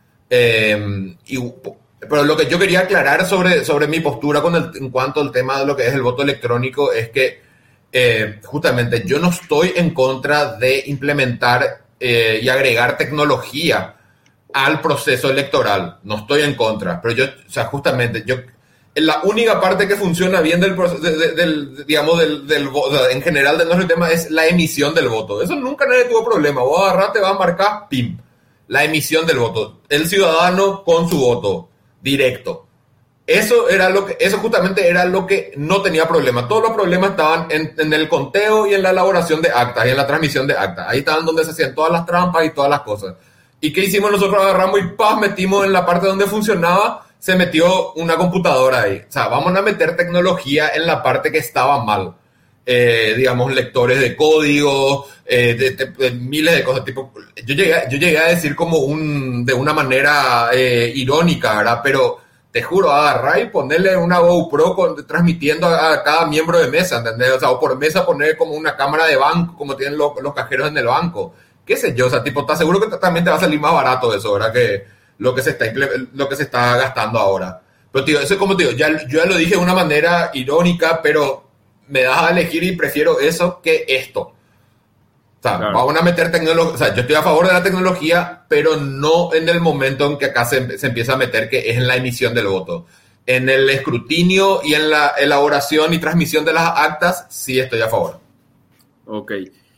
Pero lo que yo quería aclarar sobre mi postura en cuanto al tema de lo que es el voto electrónico es que justamente yo no estoy en contra de implementar y agregar tecnología al proceso electoral. No estoy en contra, pero o sea, justamente la única parte que funciona bien del proceso, del voto, en general de nuestro tema, es la emisión del voto. Eso nunca nadie tuvo problema. Vos agarrás, te vas a marcar, pim. La emisión del voto. El ciudadano con su voto directo. Eso justamente era lo que no tenía problema. Todos los problemas estaban en el conteo y en la elaboración de actas y en la transmisión de actas. Ahí estaban donde se hacían todas las trampas y todas las cosas. ¿Y qué hicimos nosotros? Agarramos y metimos en la parte donde funcionaba, se metió una computadora ahí. O sea, vamos a meter tecnología en la parte que estaba mal. Digamos, lectores de código, de miles de cosas. Tipo, yo llegué a decir como de una manera irónica, ¿verdad? Pero te juro, agarrar y ponerle una GoPro transmitiendo a cada miembro de mesa, ¿entendés? O sea, o por mesa poner como una cámara de banco, como tienen los cajeros en el banco. ¿Qué sé yo? O sea, tipo, ¿estás seguro que también te va a salir más barato eso, ¿verdad? Que lo que se está gastando ahora. Pero, tío, eso es como, tío, yo ya lo dije de una manera irónica, pero me das a elegir y prefiero eso que esto. O sea, claro, vamos a meter tecnología. O sea, yo estoy a favor de la tecnología, pero no en el momento en que acá se empieza a meter, que es en la emisión del voto. En el escrutinio y en la elaboración y transmisión de las actas, sí estoy a favor. Ok.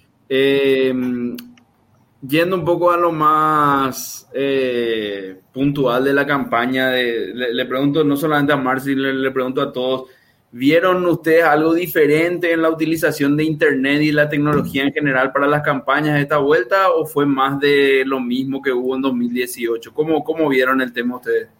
Yendo un poco a lo más puntual de la campaña, le pregunto no solamente a Marci, le pregunto a todos, ¿vieron ustedes algo diferente en la utilización de Internet y la tecnología en general para las campañas de esta vuelta o fue más de lo mismo que hubo en 2018? ¿Cómo vieron el tema ustedes?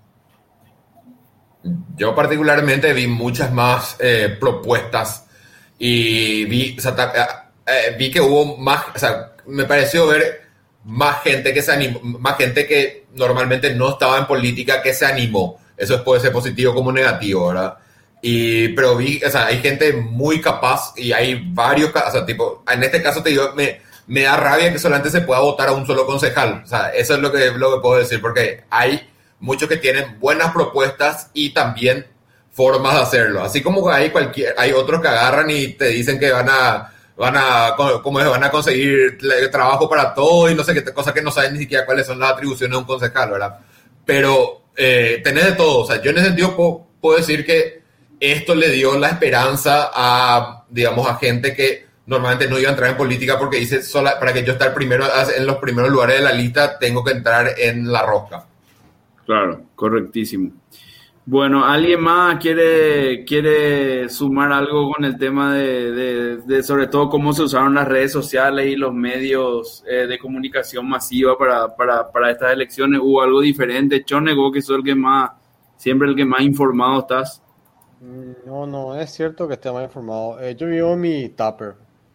Yo particularmente vi muchas más propuestas y vi que hubo más, o sea, me pareció ver más gente que se animó, más gente que normalmente no estaba en política que se animó. Eso puede ser positivo como negativo, ¿verdad? Pero vi, o sea, hay gente muy capaz y hay varios, o sea, tipo, en este caso te digo, me da rabia que solamente se pueda votar a un solo concejal. O sea, eso es lo que puedo decir, porque hay muchos que tienen buenas propuestas y también formas de hacerlo. Así como hay otros que agarran y te dicen que van a conseguir trabajo para todo y no sé qué cosa, que no saben ni siquiera cuáles son las atribuciones de un concejal, ¿verdad? Pero tenés de todo. O sea, yo en ese sentido puedo decir que esto le dio la esperanza a, digamos, a gente que normalmente no iba a entrar en política porque dice, para que yo esté en los primeros lugares de la lista, tengo que entrar en la rosca. Claro, correctísimo. Bueno, ¿alguien más quiere sumar algo con el tema de sobre todo cómo se usaron las redes sociales y los medios de comunicación masiva para estas elecciones? ¿Hubo algo diferente? Chone, vos que sos siempre el que más informado estás. No, es cierto que esté más informado. Yo vivo en mi tupper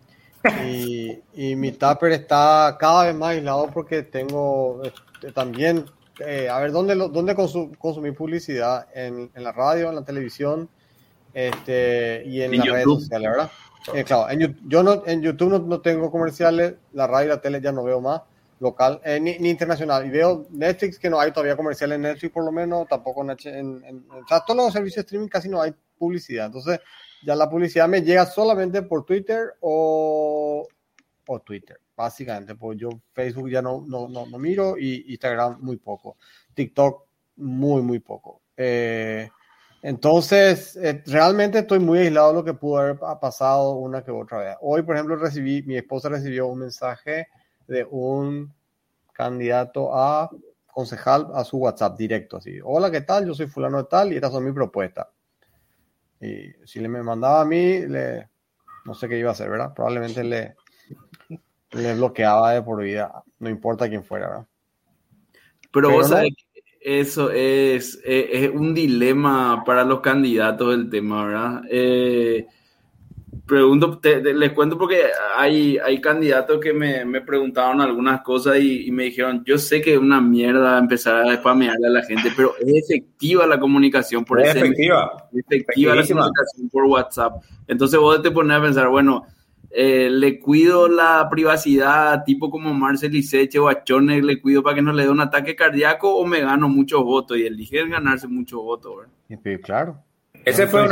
y mi tupper está cada vez más aislado porque tengo también... a ver, ¿dónde consumí publicidad? En la radio, en la televisión y en las redes sociales, ¿verdad? Claro, en YouTube no tengo comerciales, la radio y la tele ya no veo más, local, ni internacional. Y veo Netflix, que no hay todavía comerciales en Netflix, por lo menos, tampoco o sea, todos los servicios de streaming casi no hay publicidad. Entonces, ya la publicidad me llega solamente por Twitter o Twitter. Básicamente, pues yo Facebook ya no miro y Instagram muy poco. TikTok muy poco. Entonces, realmente estoy muy aislado de lo que pudo haber pasado una que otra vez. Hoy, por ejemplo, mi esposa recibió un mensaje de un candidato a concejal a su WhatsApp directo. Así, hola, ¿qué tal? Yo soy fulano de tal y estas son mis propuestas. Y si me mandaba a mí, no sé qué iba a hacer, ¿verdad? Probablemente le bloqueaba de por vida, no importa quién fuera, ¿verdad? Pero vos sabés que eso es un dilema para los candidatos del tema, ¿verdad? Pregunto, les cuento porque hay candidatos que me preguntaron algunas cosas y me dijeron, yo sé que es una mierda empezar a spamearle a la gente, pero es efectiva la comunicación por SMS. Efectiva la comunicación por WhatsApp. Entonces vos te pones a pensar, bueno, le cuido la privacidad, tipo como Marcel Liceche o a Chone, le cuido para que no le dé un ataque cardíaco o me gano muchos votos, y eligen ganarse muchos votos, ¿verdad? Sí, claro. Ese fue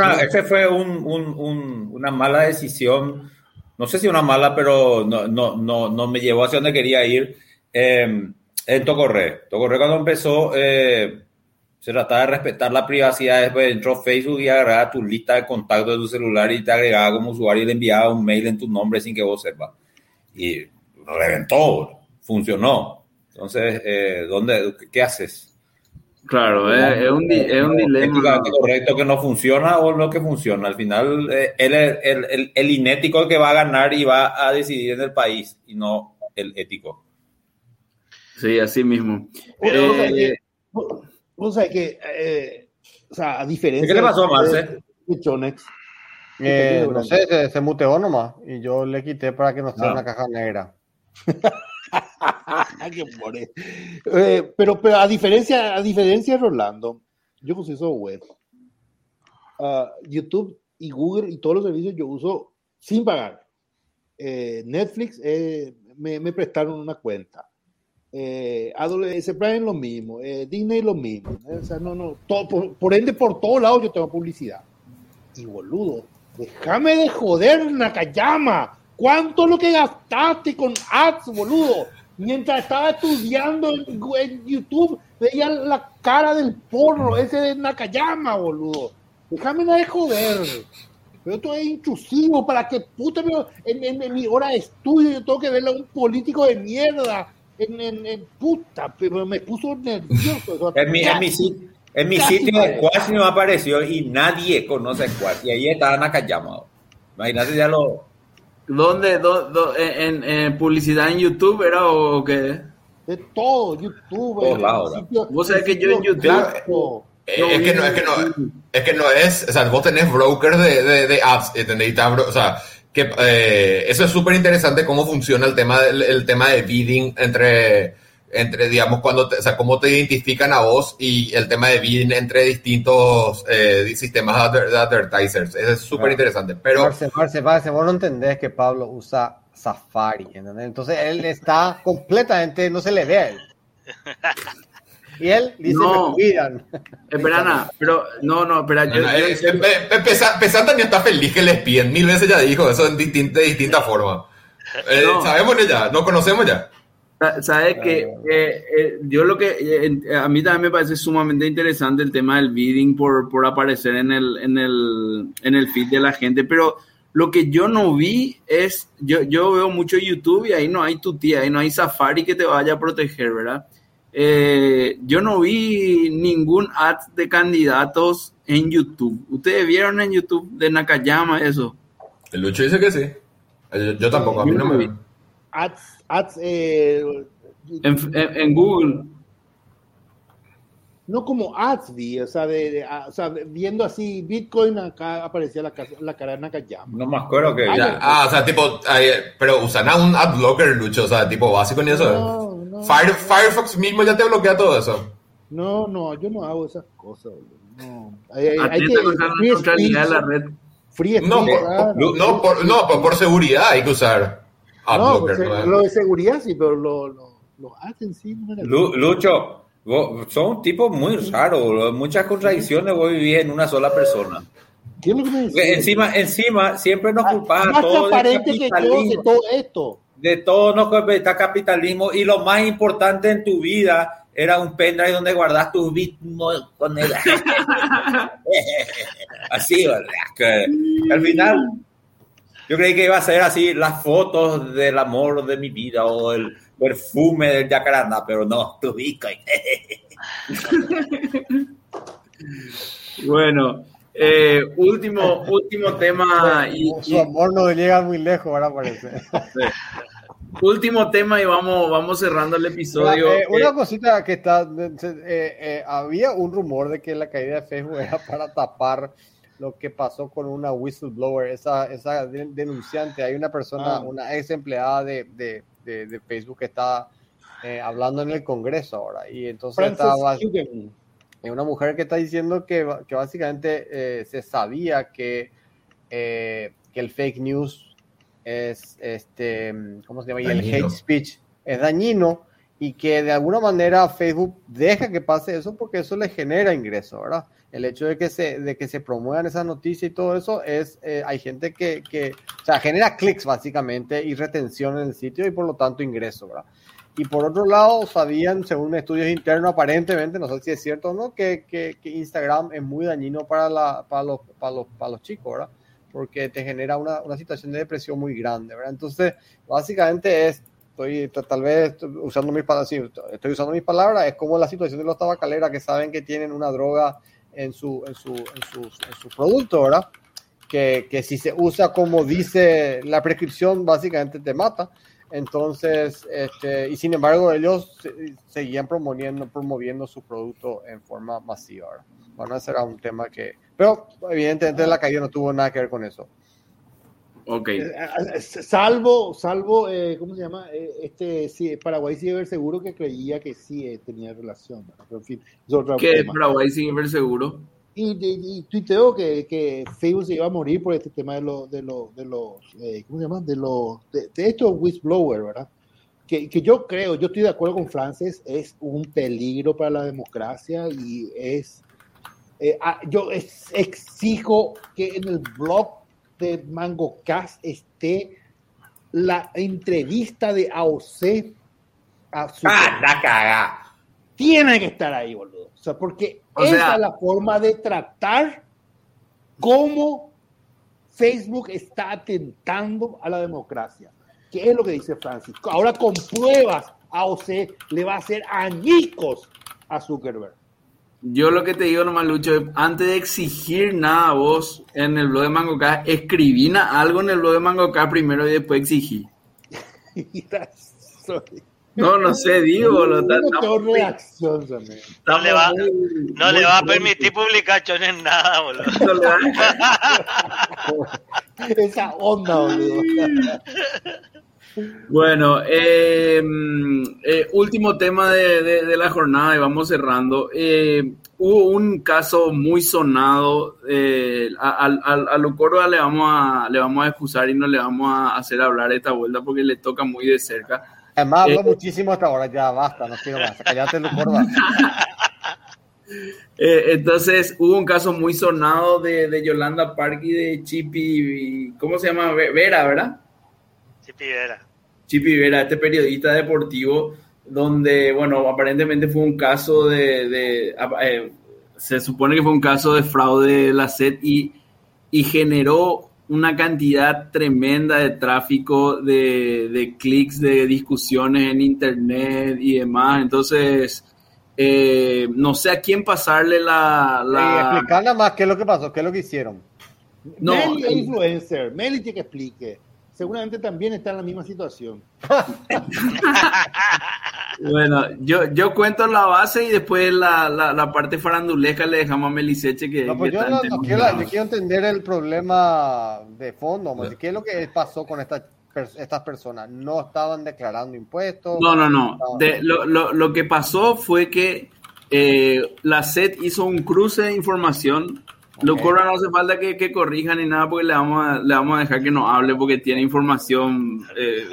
una mala decisión, no sé si una mala, pero no me llevó hacia donde quería ir. En Tocorre cuando empezó, se trataba de respetar la privacidad. Después entró Facebook y agarraba tu lista de contactos de tu celular y te agregaba como usuario y le enviaba un mail en tu nombre sin que vos sepas. Y reventó, funcionó. Entonces, ¿qué haces? Claro, es un dilema. Éticamente correcto que no funciona o lo que funciona. Al final, él es el inético el que va a ganar y va a decidir en el país y no el ético. Sí, así mismo. Vos sabés que, o sea, a diferencia... ¿Qué le pasó a Marce? De Chonex. No sé, se muteó nomás y yo le quité para que no sea una caja negra. Pero a diferencia de Rolando, yo uso eso web. YouTube y Google y todos los servicios yo uso sin pagar. Netflix me prestaron una cuenta. AWS Prime lo mismo, Disney lo mismo. O sea, todo, por ende, por todos lados yo tengo publicidad. Y boludo, déjame de joder, Nakayama. ¿Cuánto es lo que gastaste con ads, boludo? Mientras estaba estudiando en YouTube, veía la cara del porro ese de Nakayama, boludo. Déjame de joder. Pero esto es intrusivo. ¿Para que puta en mi hora de estudio yo tengo que verle a un político de mierda? Puta, pero me puso nervioso. En mi sitio de Squash no apareció y nadie conoce Squash. Y ahí estaba Nakayama. Imagínate ya lo... ¿Dónde? ¿En publicidad en YouTube era o qué? De todo, YouTube. Vos sabés que yo en YouTube... Claro, es que no es, o sea, vos tenés brokers de ads, ¿entendés? O sea, que eso es súper interesante cómo funciona el tema de bidding entre digamos, o sea, cómo te identifican a vos y el tema de bidding entre distintos sistemas de advertisers. Eso es súper interesante. Pero Marce, vos no entendés que Pablo usa Safari, ¿entendés? Entonces él está completamente, no se le ve a él. Y él dice, no, me cuidan. Espera, Pesanta ni está feliz que les piden. 1000 veces ya dijo eso de distinta forma. Sabemos ya, no conocemos ya. Sabes que yo lo que a mí también me parece sumamente interesante el tema del bidding por aparecer en el feed de la gente, pero lo que yo no vi es, yo veo mucho YouTube y ahí no hay tutía, ahí no hay Safari que te vaya a proteger, ¿verdad? Yo no vi ningún ad de candidatos en YouTube. ¿Ustedes vieron en YouTube de Nakayama eso? El Lucho dice que sí. Yo tampoco, a mí no me vi. Ads en Google. No como ads vi, o sea, viendo así Bitcoin, acá aparecía la cara de Nakayama. No me acuerdo que... o sea, tipo, pero usan a un ad blocker, Lucho, o sea, tipo básico ni eso. No. Firefox mismo ya te bloquea todo eso. No, yo no hago esas cosas. No. Hay que usar la neutralidad de la red. Free speech, por seguridad hay que usar adblocker. Lo de seguridad sí, pero los hacen sí. Lucho, vos sos un tipo muy raro, muchas contradicciones vos vivís en una sola persona. ¿Qué es lo que me decís? Encima siempre nos culpas a todos del capitalismo. De todo esto. De todo nos culpa capitalismo y lo más importante en tu vida era un pendrive donde guardas tus bitcoins con él. Así, ¿verdad? Que al final yo creí que iba a ser así las fotos del amor de mi vida o el perfume del jacaranda, pero no, tu bitcoin. Bueno, último tema. Su amor no llega muy lejos, ahora parece. Último tema y vamos cerrando el episodio. Una cosita que está... había un rumor de que la caída de Facebook era para tapar lo que pasó con una whistleblower, esa denunciante. Hay una persona, una ex empleada de Facebook que está hablando en el Congreso ahora. Y entonces estaba una mujer que está diciendo que básicamente se sabía que el fake news es ¿cómo se llama? Y el hate speech es dañino y que de alguna manera Facebook deja que pase eso porque eso le genera ingreso, ¿verdad? El hecho de que se promuevan esas noticias y todo eso hay gente que o sea, genera clics básicamente y retención en el sitio y por lo tanto ingreso, ¿verdad? Y por otro lado, sabían, según estudios internos aparentemente, no sé si es cierto o no, que Instagram es muy dañino para los chicos, ¿verdad? Porque te genera una situación de depresión muy grande, ¿verdad? Entonces, básicamente es tal vez usando mis palabras, sí, estoy usando mis palabras, es como la situación de los tabacaleras que saben que tienen una droga en su producto, ¿verdad? Que si se usa como dice la prescripción, básicamente te mata. Entonces, y sin embargo, ellos seguían promoviendo su producto en forma masiva, ¿verdad? Bueno, ese era un tema pero evidentemente la caída no tuvo nada que ver con eso. Ok. Salvo, ¿cómo se llama? Sí, Paraguay Ciberseguro que creía que sí tenía relación, ¿verdad? Pero en fin, es otro ¿Qué es tema. Paraguay Ciberseguro? Y tuiteo que Facebook se iba a morir por este tema de los ¿cómo se llama? De estos whistleblowers, ¿verdad? Que yo estoy de acuerdo con Frances, es un peligro para la democracia y yo exijo que en el blog de MangoCast esté la entrevista de AOC a su la caga. tiene que estar ahí, boludo. O sea, porque esa es la forma de tratar cómo Facebook está atentando a la democracia. ¿Qué es lo que dice Francisco? Ahora con pruebas, AOC le va a hacer añicos a Zuckerberg. Yo lo que te digo nomás, Lucho, antes de exigir nada a vos en el blog de MangoCast, escribí algo en el blog de MangoCast primero y después exigí. No sé, digo. No le va a permitir publicar chones nada, boludo. Esa onda, boludo. Bueno, último tema de la jornada y vamos cerrando. Hubo un caso muy sonado. A lo Córdoba le vamos a excusar y no le vamos a hacer hablar esta vuelta porque le toca muy de cerca. Además, hablo muchísimo hasta ahora, ya basta, no quiero más. Cállate, lo Córdoba. Entonces, hubo un caso muy sonado de Yolanda Park y de Chipi, ¿cómo se llama? Vera, ¿verdad? Chipi Vera, este periodista deportivo, donde, bueno, aparentemente fue un caso se supone que fue un caso de fraude de la SED y generó una cantidad tremenda de tráfico, de clics, de discusiones en internet y demás. Entonces, no sé a quién pasarle explicar nada más qué es lo que pasó, qué es lo que hicieron. No, Meli es influencer, Meli tiene que explique. Seguramente también está en la misma situación. Bueno, yo cuento la base y después la parte farandulesca le dejamos a Meliseche que yo quiero entender el problema de fondo. ¿Qué es lo que pasó con estas personas? ¿No estaban declarando impuestos? No. Lo que pasó fue que la SED hizo un cruce de información. Lo Córdoba no hace falta que corrijan ni nada porque le vamos a dejar que nos hable porque tiene información.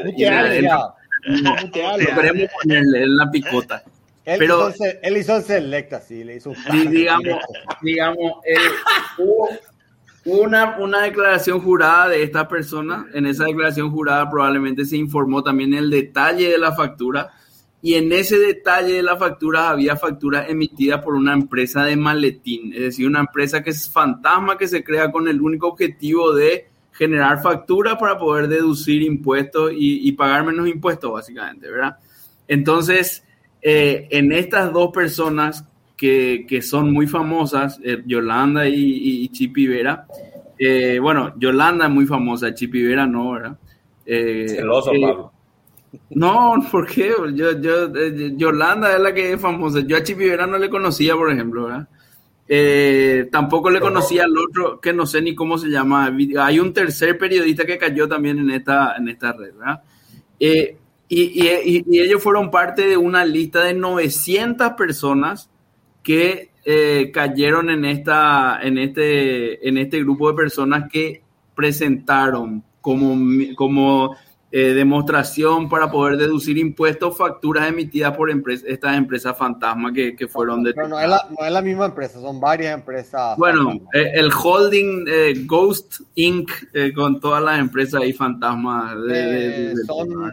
Queremos ponerle en la picota. Él hizo el selecta, sí, le hizo un digamos, hubo una declaración jurada de esta persona. En esa declaración jurada probablemente se informó también el detalle de la factura. Y en ese detalle de la factura había facturas emitidas por una empresa de maletín, es decir, una empresa que es fantasma, que se crea con el único objetivo de generar facturas para poder deducir impuestos y pagar menos impuestos, básicamente, ¿verdad? Entonces, en estas dos personas que son muy famosas, Yolanda y Chipi Vera, bueno, Yolanda es muy famosa, Chipi Vera no, ¿verdad? Celoso, Pablo. No, ¿por qué? Yolanda es la que es famosa. Yo a Chipi Vera no le conocía, por ejemplo, ¿verdad? Tampoco le conocía al otro, que no sé ni cómo se llama. Hay un tercer periodista que cayó también en esta red, ¿verdad? Y ellos fueron parte de una lista de 900 personas que cayeron en este grupo de personas que presentaron como demostración para poder deducir impuestos, facturas emitidas por estas empresas fantasma que fueron detectadas. Pero no es la misma empresa, son varias empresas. Bueno, el holding Ghost Inc. Con todas las empresas ahí fantasmas. ¿es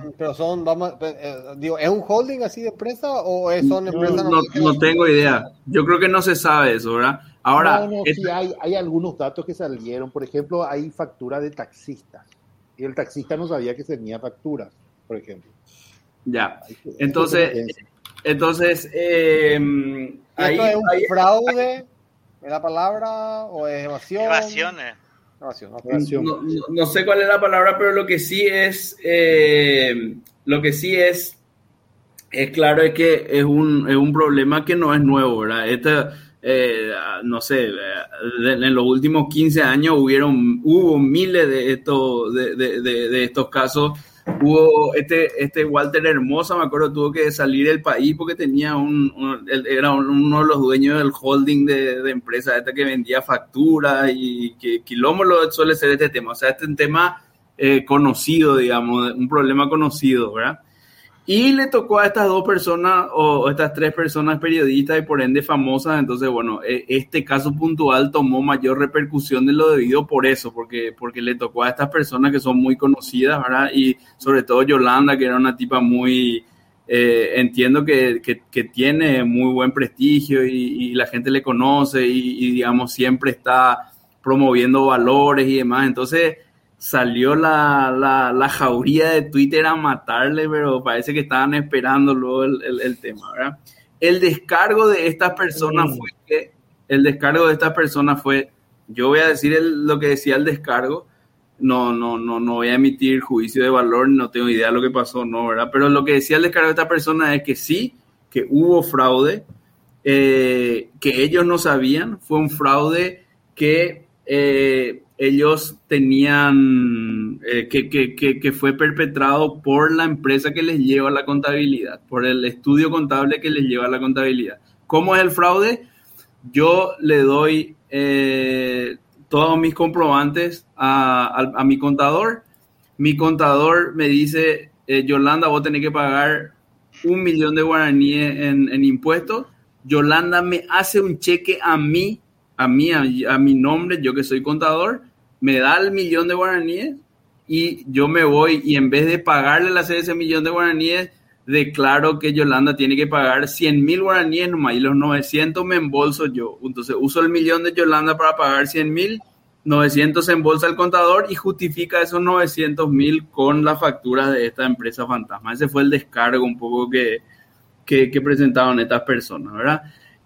un holding así de empresa o son empresas? No tengo idea. Yo creo que no se sabe eso, ¿verdad? Ahora, sí hay algunos datos que salieron. Por ejemplo, hay facturas de taxistas. Y el taxista no sabía que tenía facturas, por ejemplo. Ya. Entonces, ¿Esto es un fraude? ¿Es la palabra? ¿O es evasión? Evasiones. Evasión. No sé cuál es la palabra, pero lo que sí es claro es que es un problema que no es nuevo, ¿verdad? No sé, en los últimos 15 años hubo miles de estos casos. Hubo este Walter Hermosa, me acuerdo, tuvo que salir del país porque tenía era uno de los dueños del holding de empresa esta que vendía facturas, y que quilombo suele ser este tema. O sea, este es un tema conocido, digamos, un problema conocido, ¿verdad? Y le tocó a estas dos personas, o estas tres personas periodistas y por ende famosas. Entonces, bueno, este caso puntual tomó mayor repercusión de lo debido por eso, porque le tocó a estas personas que son muy conocidas, ¿verdad? Y sobre todo Yolanda, que era una tipa muy, entiendo que tiene muy buen prestigio y la gente le conoce y digamos, siempre está promoviendo valores y demás. Entonces salió la jauría de Twitter a matarle, pero parece que estaban esperando luego el tema, ¿verdad? El descargo de estas personas fue, yo voy a decir lo que decía el descargo, no voy a emitir juicio de valor, no tengo idea de lo que pasó, no, ¿verdad? Pero lo que decía el descargo de esta persona es que sí, que hubo fraude, que ellos no sabían, fue un fraude que ellos tenían, que fue perpetrado por la empresa que les lleva la contabilidad, por el estudio contable que les lleva la contabilidad. ¿Cómo es el fraude? Yo le doy todos mis comprobantes a mi contador. Mi contador me dice, Yolanda, vos tenés que pagar 1 millón de guaraníes en impuestos. Yolanda me hace un cheque a mi nombre, yo que soy contador, me da el 1 millón de guaraníes y yo me voy, y en vez de pagarle ese 1 millón de guaraníes, declaro que Yolanda tiene que pagar 100.000 guaraníes nomás, y los 900 me embolso yo. Entonces uso el 1 millón de Yolanda para pagar 100.000, 900 se embolsa el contador y justifica esos 900.000 con la factura de esta empresa fantasma. Ese fue el descargo un poco que presentaron estas personas, ¿verdad?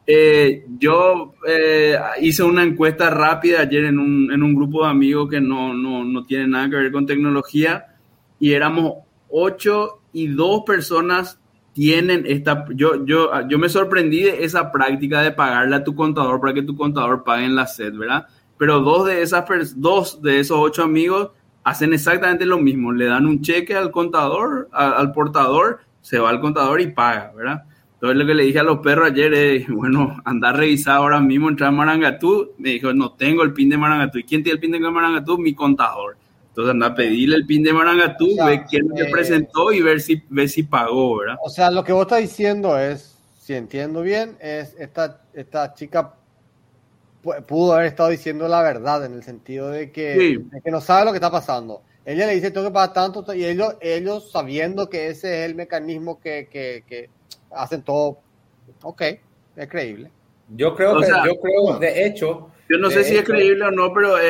Yo hice una encuesta rápida ayer en un grupo de amigos que no tiene nada que ver con tecnología, y éramos 8 y 2 personas tienen esta. Yo me sorprendí de esa práctica de pagarle a tu contador para que tu contador pague en la SED, ¿verdad? Pero dos de esos 8 amigos hacen exactamente lo mismo, le dan un cheque al contador, al portador, se va al contador y paga, ¿verdad? Entonces lo que le dije a los perros ayer es, bueno, anda a revisar ahora mismo, entrar a Marangatú. Me dijo, no tengo el PIN de Marangatú. ¿Y quién tiene el PIN de Marangatú? Mi contador. Entonces anda a pedirle el PIN de Marangatú, ver quién le presentó y ver si pagó, ¿verdad? O sea, lo que vos estás diciendo es, si entiendo bien, es esta chica pudo haber estado diciendo la verdad, en el sentido de que no sabe lo que está pasando. Ella le dice, tengo que pagar tanto, y ellos sabiendo que ese es el mecanismo que hacen todo. Ok, es creíble. Yo creo, de hecho... Yo no sé si es creíble o no, pero,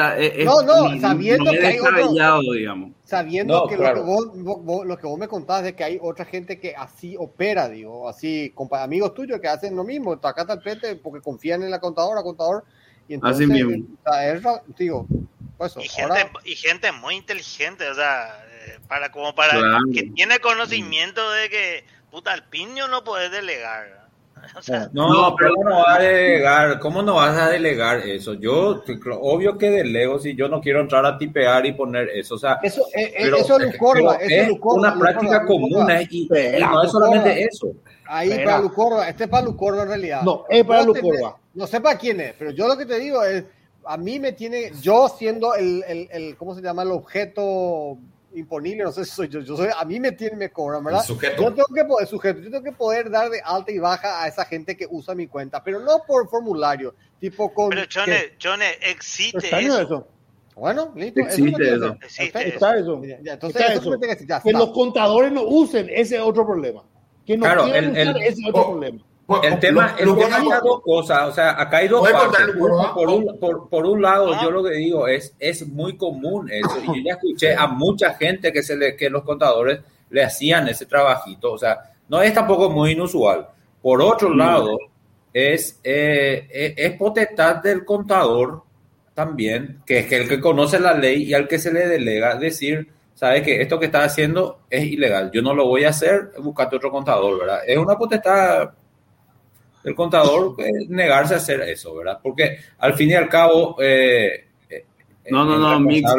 sabiendo que hay otro, digamos. Sabiendo que claro, lo que vos me contás de que hay otra gente que así opera, digo, así, amigos tuyos que hacen lo mismo, acá al frente porque confían en la contador, y entonces, así mismo. Digo, pues eso, y gente muy inteligente, o sea, para claro, que tiene conocimiento de que, puta, al piño no puedes delegar. O sea, pero ¿cómo no vas a delegar? ¿Cómo no vas a delegar eso? Yo, obvio que delego si yo no quiero entrar a tipear y poner eso. O sea, eso es una práctica común y no es solamente eso. Ahí para Lucorba, este es para Lucorba en realidad. No, es para Lucorba. No sé para quién es, pero yo lo que te digo es, a mí me tiene, yo siendo el ¿cómo se llama? El objeto imponible, no sé si soy yo soy, a mí me cobran, ¿verdad? El sujeto. Yo tengo que poder dar de alta y baja a esa gente que usa mi cuenta, pero no por formulario, tipo con... Pero Chone, existe eso. Bueno, listo. Existe eso. Está eso. Entonces, que los contadores no usen, ese es otro problema. Que no quieran usar, ese es otro problema. El tema es dos cosas, o sea, acá hay dos partes. Por un lado, yo lo que digo es muy común eso, y yo ya escuché a mucha gente que los contadores le hacían ese trabajito. O sea, no es tampoco muy inusual. Por otro lado, es potestad del contador también, que es el que conoce la ley y al que se le delega decir, sabe que esto que está haciendo es ilegal, yo no lo voy a hacer, buscate otro contador, ¿verdad? Es una potestad del contador negarse a hacer eso, ¿verdad? Porque al fin y al cabo... No, Mix,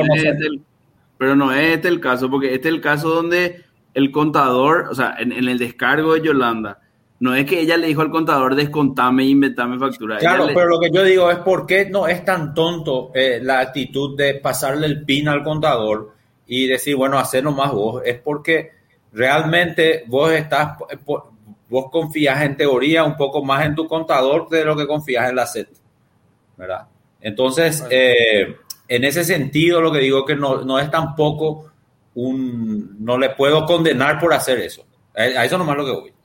pero no es este el caso, porque este es el caso donde el contador, o sea, en el descargo de Yolanda, no es que ella le dijo al contador descontame e inventame factura. Claro, pero lo que yo digo es por qué no es tan tonto la actitud de pasarle el PIN al contador y decir, bueno, hacé nomás vos. Es porque realmente vos confías en teoría un poco más en tu contador de lo que confías en la SET, ¿verdad? Entonces, en ese sentido, lo que digo es que no es tampoco no le puedo condenar por hacer eso. A eso nomás lo que voy.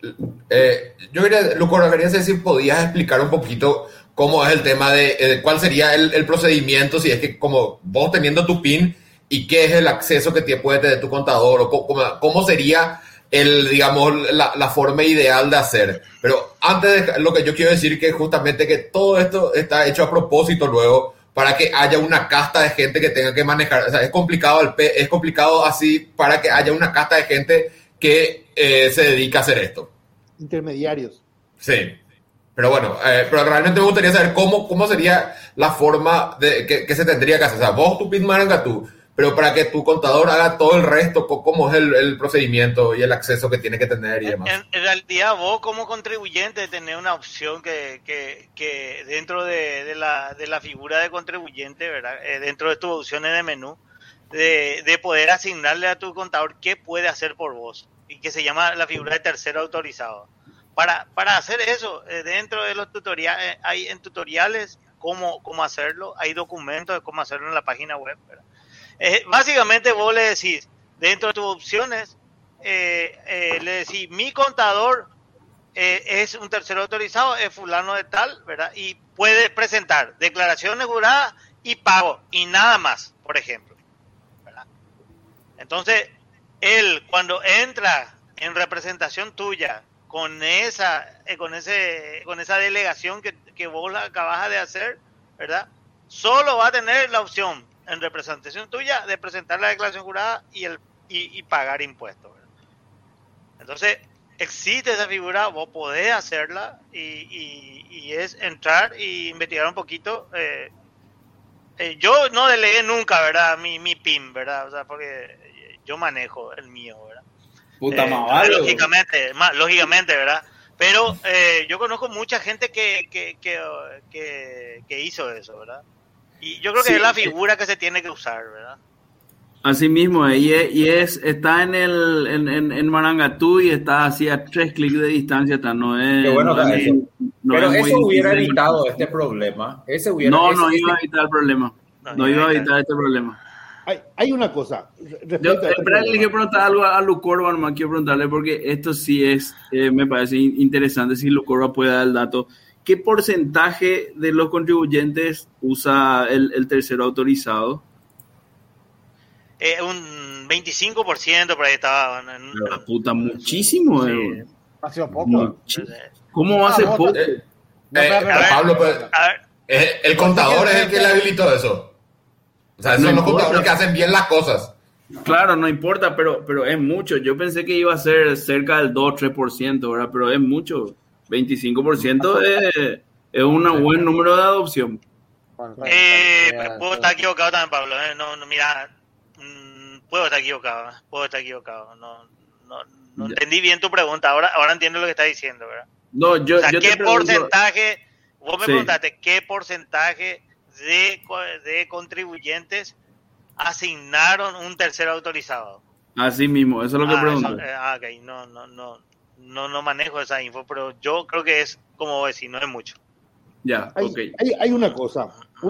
Yo quería, Lucor, quería saber si podías explicar un poquito cómo es el tema de cuál sería el procedimiento, si es que como vos teniendo tu PIN y qué es el acceso que puede tener tu contador, o cómo sería digamos, la forma ideal de hacer. Pero antes de lo que yo quiero decir que justamente que todo esto está hecho a propósito luego para que haya una casta de gente que tenga que manejar. O sea, es complicado así para que haya una casta de gente que se dedica a hacer esto. Intermediarios. Sí. Pero bueno, pero realmente me gustaría saber cómo sería la forma que se tendría que hacer. O sea, vos tu PIN Marangatú, pero para que tu contador haga todo el resto, cómo es el procedimiento y el acceso que tiene que tener y demás. En realidad, vos como contribuyente tenés una opción que dentro de la figura de contribuyente, ¿verdad? Dentro de tus opciones de menú, de poder asignarle a tu contador qué puede hacer por vos, y que se llama la figura de tercero autorizado. Para hacer eso, dentro de los tutoriales, hay en tutoriales cómo hacerlo, hay documentos de cómo hacerlo en la página web, ¿verdad? Básicamente vos le decís, dentro de tus opciones, le decís, mi contador es un tercero autorizado, es fulano de tal, ¿verdad? Y puede presentar declaraciones juradas y pago, y nada más, por ejemplo, ¿verdad? Entonces, él cuando entra en representación tuya, con esa delegación que vos la acabas de hacer, ¿verdad? Solo va a tener la opción en representación tuya de presentar la declaración jurada y pagar impuestos, ¿verdad? Entonces, existe esa figura, vos podés hacerla y es entrar y investigar un poquito. Yo no delegué nunca, ¿verdad? Mi PIN, ¿verdad? O sea, porque yo manejo el mío, ¿verdad? Puta madre. Lógicamente, ¿verdad? Pero yo conozco mucha gente que hizo eso, ¿verdad? Y yo creo que sí, es la figura que se tiene que usar, ¿verdad? Así mismo, está en Marangatú y está así a 3 clics de distancia. No es, qué bueno, pero eso hubiera evitado este problema. No iba a evitar el problema. No iba a evitar este problema. Hay una cosa. Le quiero preguntar algo a Lucorba, nomás quiero preguntarle, porque esto sí es, me parece interesante, si Lucorba puede dar el dato. ¿Qué porcentaje de los contribuyentes usa el tercero autorizado? Un 25% por ahí estaba. Pero puta, muchísimo. Sí. Ha sido poco. ¿Cómo va a ser poco? Pablo, el contador es el que le habilitó eso. O sea, son los contadores que hacen bien las cosas. Claro, no importa, pero es mucho. Yo pensé que iba a ser cerca del 2-3%, ¿verdad? Pero es mucho. 25% es un buen número de adopción. Puedo estar equivocado también, Pablo. No, mira, puedo estar equivocado. No entendí bien tu pregunta. Ahora entiendo lo que estás diciendo, ¿verdad? No, o sea, ¿qué porcentaje? Vos me preguntaste, ¿qué porcentaje de contribuyentes asignaron un tercero autorizado? Así mismo, eso es lo que pregunto. Okay. No manejo esa info, pero yo creo que es como decir, no es mucho. Ya, hay una cosa,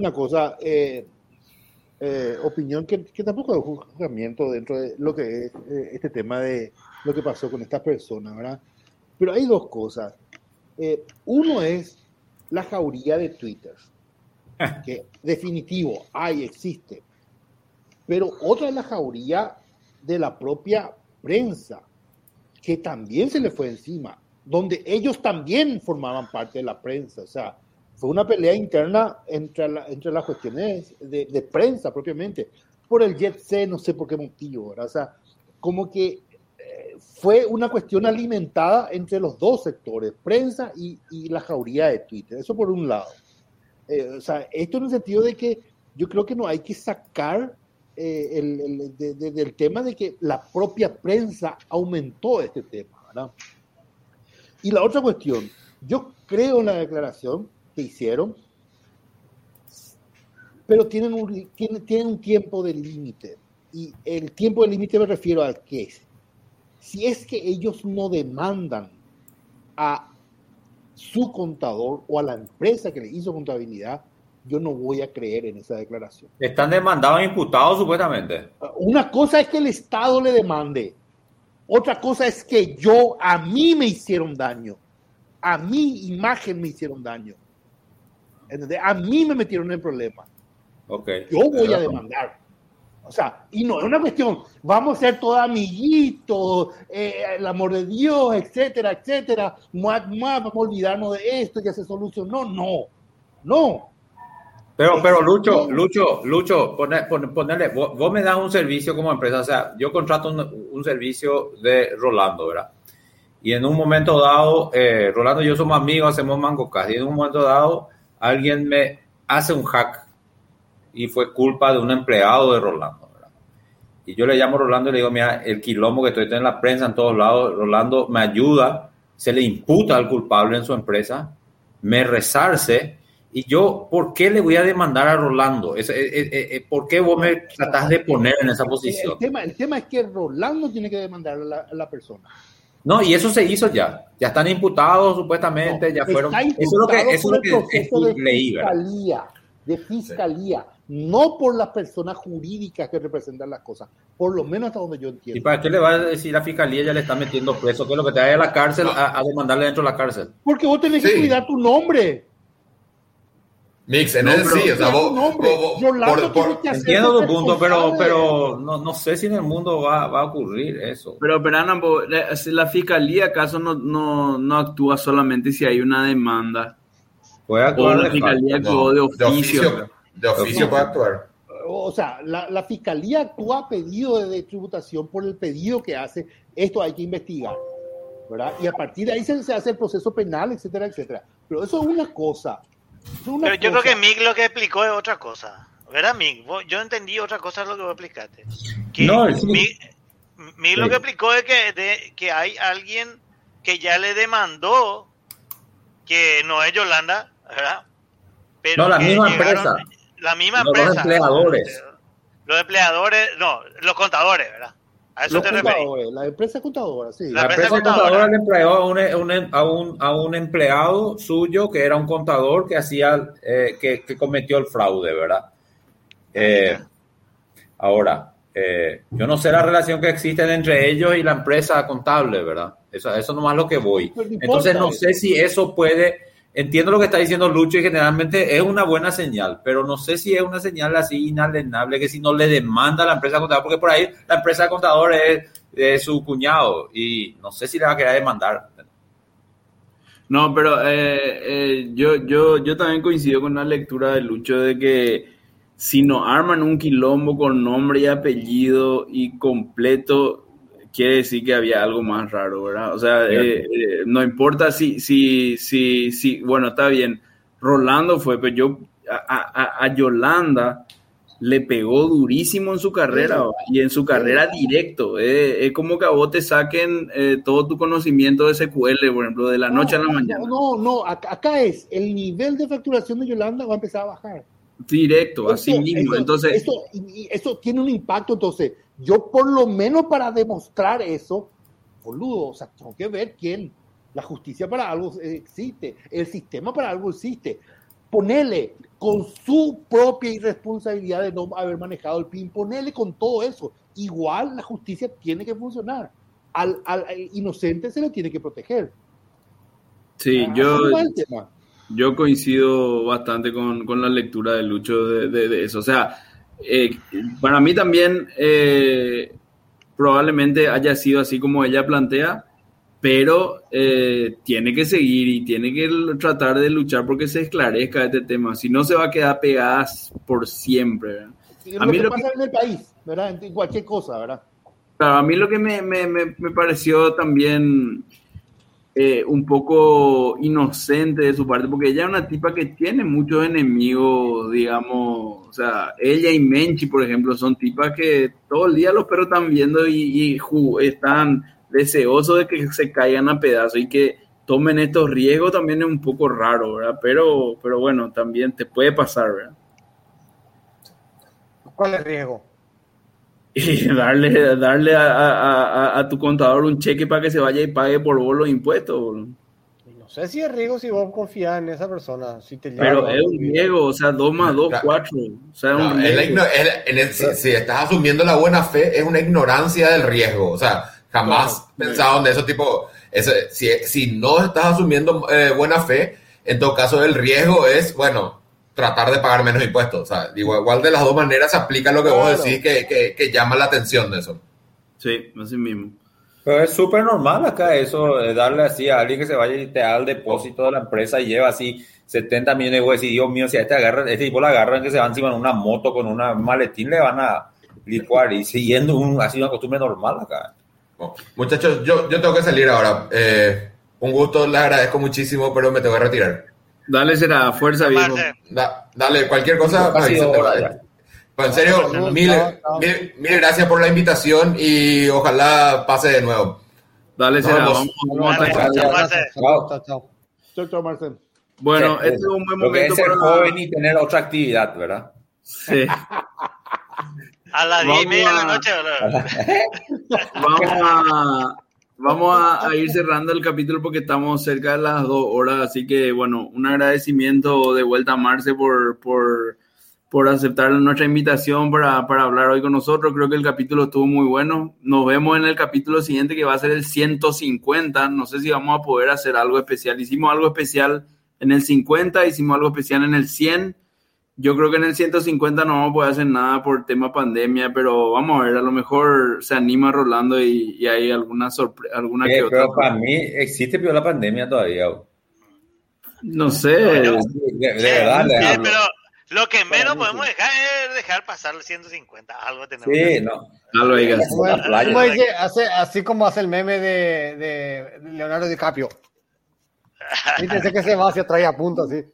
opinión que tampoco es juzgamiento dentro de lo que es este tema de lo que pasó con esta persona, ¿verdad? Pero hay dos cosas. Uno es la jauría de Twitter, que definitivo existe. Pero otra es la jauría de la propia prensa, que también se le fue encima, donde ellos también formaban parte de la prensa. O sea, fue una pelea interna entre las cuestiones de prensa propiamente, por el Jet C, no sé por qué motivo, ¿verdad? O sea, como que fue una cuestión alimentada entre los dos sectores, prensa y la jauría de Twitter. Eso por un lado. O sea, esto en el sentido de que yo creo que no hay que sacar del tema de que la propia prensa aumentó este tema, ¿verdad? Y la otra cuestión, yo creo en la declaración que hicieron, pero tienen un tiempo de límite. Y el tiempo de límite me refiero al que es. Si es que ellos no demandan a su contador o a la empresa que le hizo contabilidad, yo no voy a creer en esa declaración. Están demandados e imputados supuestamente. Una cosa es que el Estado le demande. Otra cosa es que a mí me hicieron daño. A mi imagen me hicieron daño. ¿Entendés? A mí me metieron en problemas. Okay. Yo voy a demandar. O sea, y no es una cuestión, vamos a ser todos amiguitos, el amor de Dios, etcétera, etcétera. Vamos a olvidarnos de esto, ya se solucionó. No. Pero Lucho, ponele, vos me das un servicio como empresa, o sea, yo contrato un servicio de Rolando, ¿verdad? Y en un momento dado, Rolando y yo somos amigos, hacemos MangoCast, y en un momento dado alguien me hace un hack y fue culpa de un empleado de Rolando, ¿verdad? Y yo le llamo a Rolando y le digo, mira, el quilombo que estoy teniendo en la prensa en todos lados, Rolando me ayuda, se le imputa al culpable en su empresa, me resarce, y yo, ¿por qué le voy a demandar a Rolando? ¿Por qué vos me tratás de poner en esa posición? El tema es que Rolando tiene que demandar a la persona. No, y eso se hizo ya. Ya están imputados supuestamente, ya fueron. Eso es lo que leí, ¿verdad? De fiscalía, no por las personas jurídicas que representan las cosas, por lo menos hasta donde yo entiendo. ¿Y para qué le va a decir la fiscalía ya le está metiendo preso? ¿Qué es lo que te da a la cárcel a demandarle dentro de la cárcel? Porque vos tenés que cuidar tu nombre. Mix, en ese sí, o sea, vos entiendo tu punto, pero no sé si en el mundo va a ocurrir eso. Pero Ana, la fiscalía acaso no actúa solamente si hay una demanda. Puede actuar la fiscalía actuó de oficio. De oficio puede actuar. O sea, la fiscalía actúa a pedido de tributación por el pedido que hace. Esto hay que investigar, ¿verdad? Y a partir de ahí se hace el proceso penal, etcétera, etcétera. Pero eso es una cosa. Pero yo creo que Mick lo que explicó es otra cosa. ¿Verdad, Mick? Yo entendí otra cosa de lo que vos explicaste. Mick lo que explicó es que hay alguien que ya le demandó, que no es Yolanda, ¿verdad? Pero no, la misma empresa. La misma empresa. Los empleadores. Los empleadores, no, los contadores, ¿verdad? A eso te referís. La empresa contadora, sí. La empresa contadora le empleó a un empleado suyo que era un contador que hacía, que cometió el fraude, ¿verdad? Ahora, yo no sé la relación que existe entre ellos y la empresa contable, ¿verdad? Eso nomás es lo que voy. Entonces no sé si eso puede. Entiendo lo que está diciendo Lucho y generalmente es una buena señal, pero no sé si es una señal así inalienable que si no le demanda a la empresa contadora, porque por ahí la empresa contadora es su cuñado y no sé si le va a querer demandar. No, pero yo también coincido con la lectura de Lucho de que si no arman un quilombo con nombre y apellido y completo, quiere decir que había algo más raro, ¿verdad? O sea, no importa si, bueno, está bien, Rolando fue, pero yo a Yolanda le pegó durísimo en su carrera, y en su carrera directo. Es como que a vos te saquen todo tu conocimiento de SQL, por ejemplo, de la noche a la mañana. No, acá es, el nivel de facturación de Yolanda va a empezar a bajar. Directo, así mismo. Entonces, eso tiene un impacto, entonces. Yo por lo menos para demostrar eso, boludo, o sea, tengo que ver quién. La justicia para algo existe, el sistema para algo existe. Ponele con su propia irresponsabilidad de no haber manejado el PIN, ponele con todo eso. Igual la justicia tiene que funcionar. Al inocente se le tiene que proteger. Sí, yo coincido bastante con la lectura de Lucho de eso. O sea, para mí también probablemente haya sido así como ella plantea, pero tiene que seguir y tiene que tratar de luchar porque se esclarezca este tema, si no se va a quedar pegada por siempre, ¿verdad? A mí lo que pasa en el país, ¿verdad? En cualquier cosa, ¿verdad? Claro, a mí lo que me pareció también un poco inocente de su parte, porque ella es una tipa que tiene muchos enemigos, digamos, o sea, ella y Menchi, por ejemplo, son tipas que todo el día los perros están viendo y están deseosos de que se caigan a pedazos y que tomen estos riesgos también es un poco raro, ¿verdad? Pero bueno, también te puede pasar, ¿verdad? ¿Cuál es el riesgo? Y darle a tu contador un cheque para que se vaya y pague por vos los impuestos. No sé si es riesgo si vos confías en esa persona. Si te pero es un riesgo, o sea, 2 más 2, 4. O sea, no, si estás asumiendo la buena fe, es una ignorancia del riesgo. O sea, jamás pensaron de eso tipo. Si no estás asumiendo buena fe, en todo caso el riesgo es, bueno, tratar de pagar menos impuestos. O sea, igual de las dos maneras se aplica lo que vos decís que llama la atención de eso. Sí, así mismo. Pero es súper normal acá eso, darle así a alguien que se vaya y te da el depósito de la empresa y lleva así 70 millones y vos decís, Dios mío, si a este tipo la agarran que se van encima en una moto con una maletín, le van a licuar y siguiendo así una costumbre normal acá. Bueno, muchachos, yo tengo que salir ahora. Un gusto, les agradezco muchísimo, pero me tengo que retirar. Dale, será fuerza, viejo. Dale, cualquier cosa. En serio, mil gracias por la invitación y ojalá pase de nuevo. Dale, será. Vamos a estar. Chao, Marcel. Bueno, este es un buen momento es ser joven y tener otra actividad, ¿verdad? Sí. A las 10:30 de la noche, Vamos a ir cerrando el capítulo porque estamos cerca de las 2 horas, así que bueno, un agradecimiento de vuelta a Marce por aceptar nuestra invitación para hablar hoy con nosotros. Creo que el capítulo estuvo muy bueno. Nos vemos en el capítulo siguiente, que va a ser el 150. No sé si vamos a poder hacer algo especial. Hicimos algo especial en el 50, hicimos algo especial en el 100. Yo creo que en el 150 no vamos a poder hacer nada por tema pandemia, pero vamos a ver, a lo mejor se anima Rolando y hay alguna sorpresa, alguna que otra. Pero para mí existe la pandemia todavía. No sé. De verdad. Sí, pero lo que menos podemos dejar pasar el 150. Algo tenemos. Sí, no. Algo digas. Así como hace el meme de Leonardo DiCaprio. Fíjense que se va hacia atrás a punto así.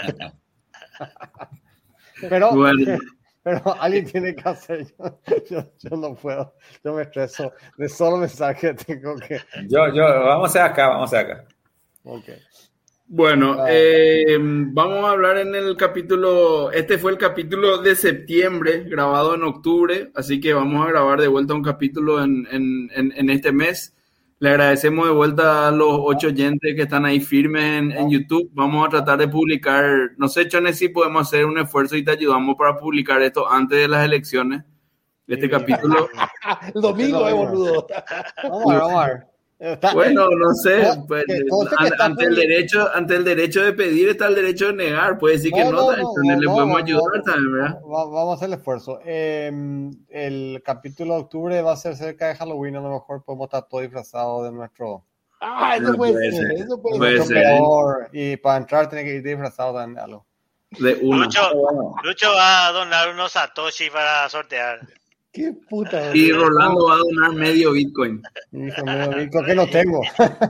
Pero alguien tiene que hacer. Yo no puedo. Yo me estreso. De solo mensaje tengo que. Vamos a hacer acá. Okay. Bueno, vamos a hablar en el capítulo. Este fue el capítulo de septiembre, grabado en octubre. Así que vamos a grabar de vuelta un capítulo en este mes. Le agradecemos de vuelta a los 8 oyentes que están ahí firmes en YouTube. Vamos a tratar de publicar, no sé, Chone, si podemos hacer un esfuerzo y te ayudamos para publicar esto antes de las elecciones. Este capítulo. El domingo, boludo. Vamos a ver. Bueno, no sé. Pues, ante el derecho de pedir está el derecho de negar. Puede decir que no, le podemos ayudar también, ¿verdad? Vamos a hacer el esfuerzo. El capítulo de octubre va a ser cerca de Halloween. A lo mejor podemos estar todos disfrazados de nuestro. Eso puede ser. Eso puede ser. Peor. Y para entrar tiene que ir disfrazado de algo. De uno. Lucho va a donar unos Satoshi para sortear. Qué puta. Y Rolando va a donar medio Bitcoin. Hijo, medio Bitcoin que no tengo.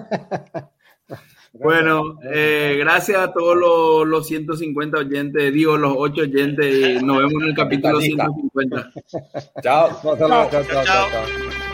Bueno, gracias a todos los 150 oyentes, los 8 oyentes, y nos vemos en el capítulo 150. Chao. Chao.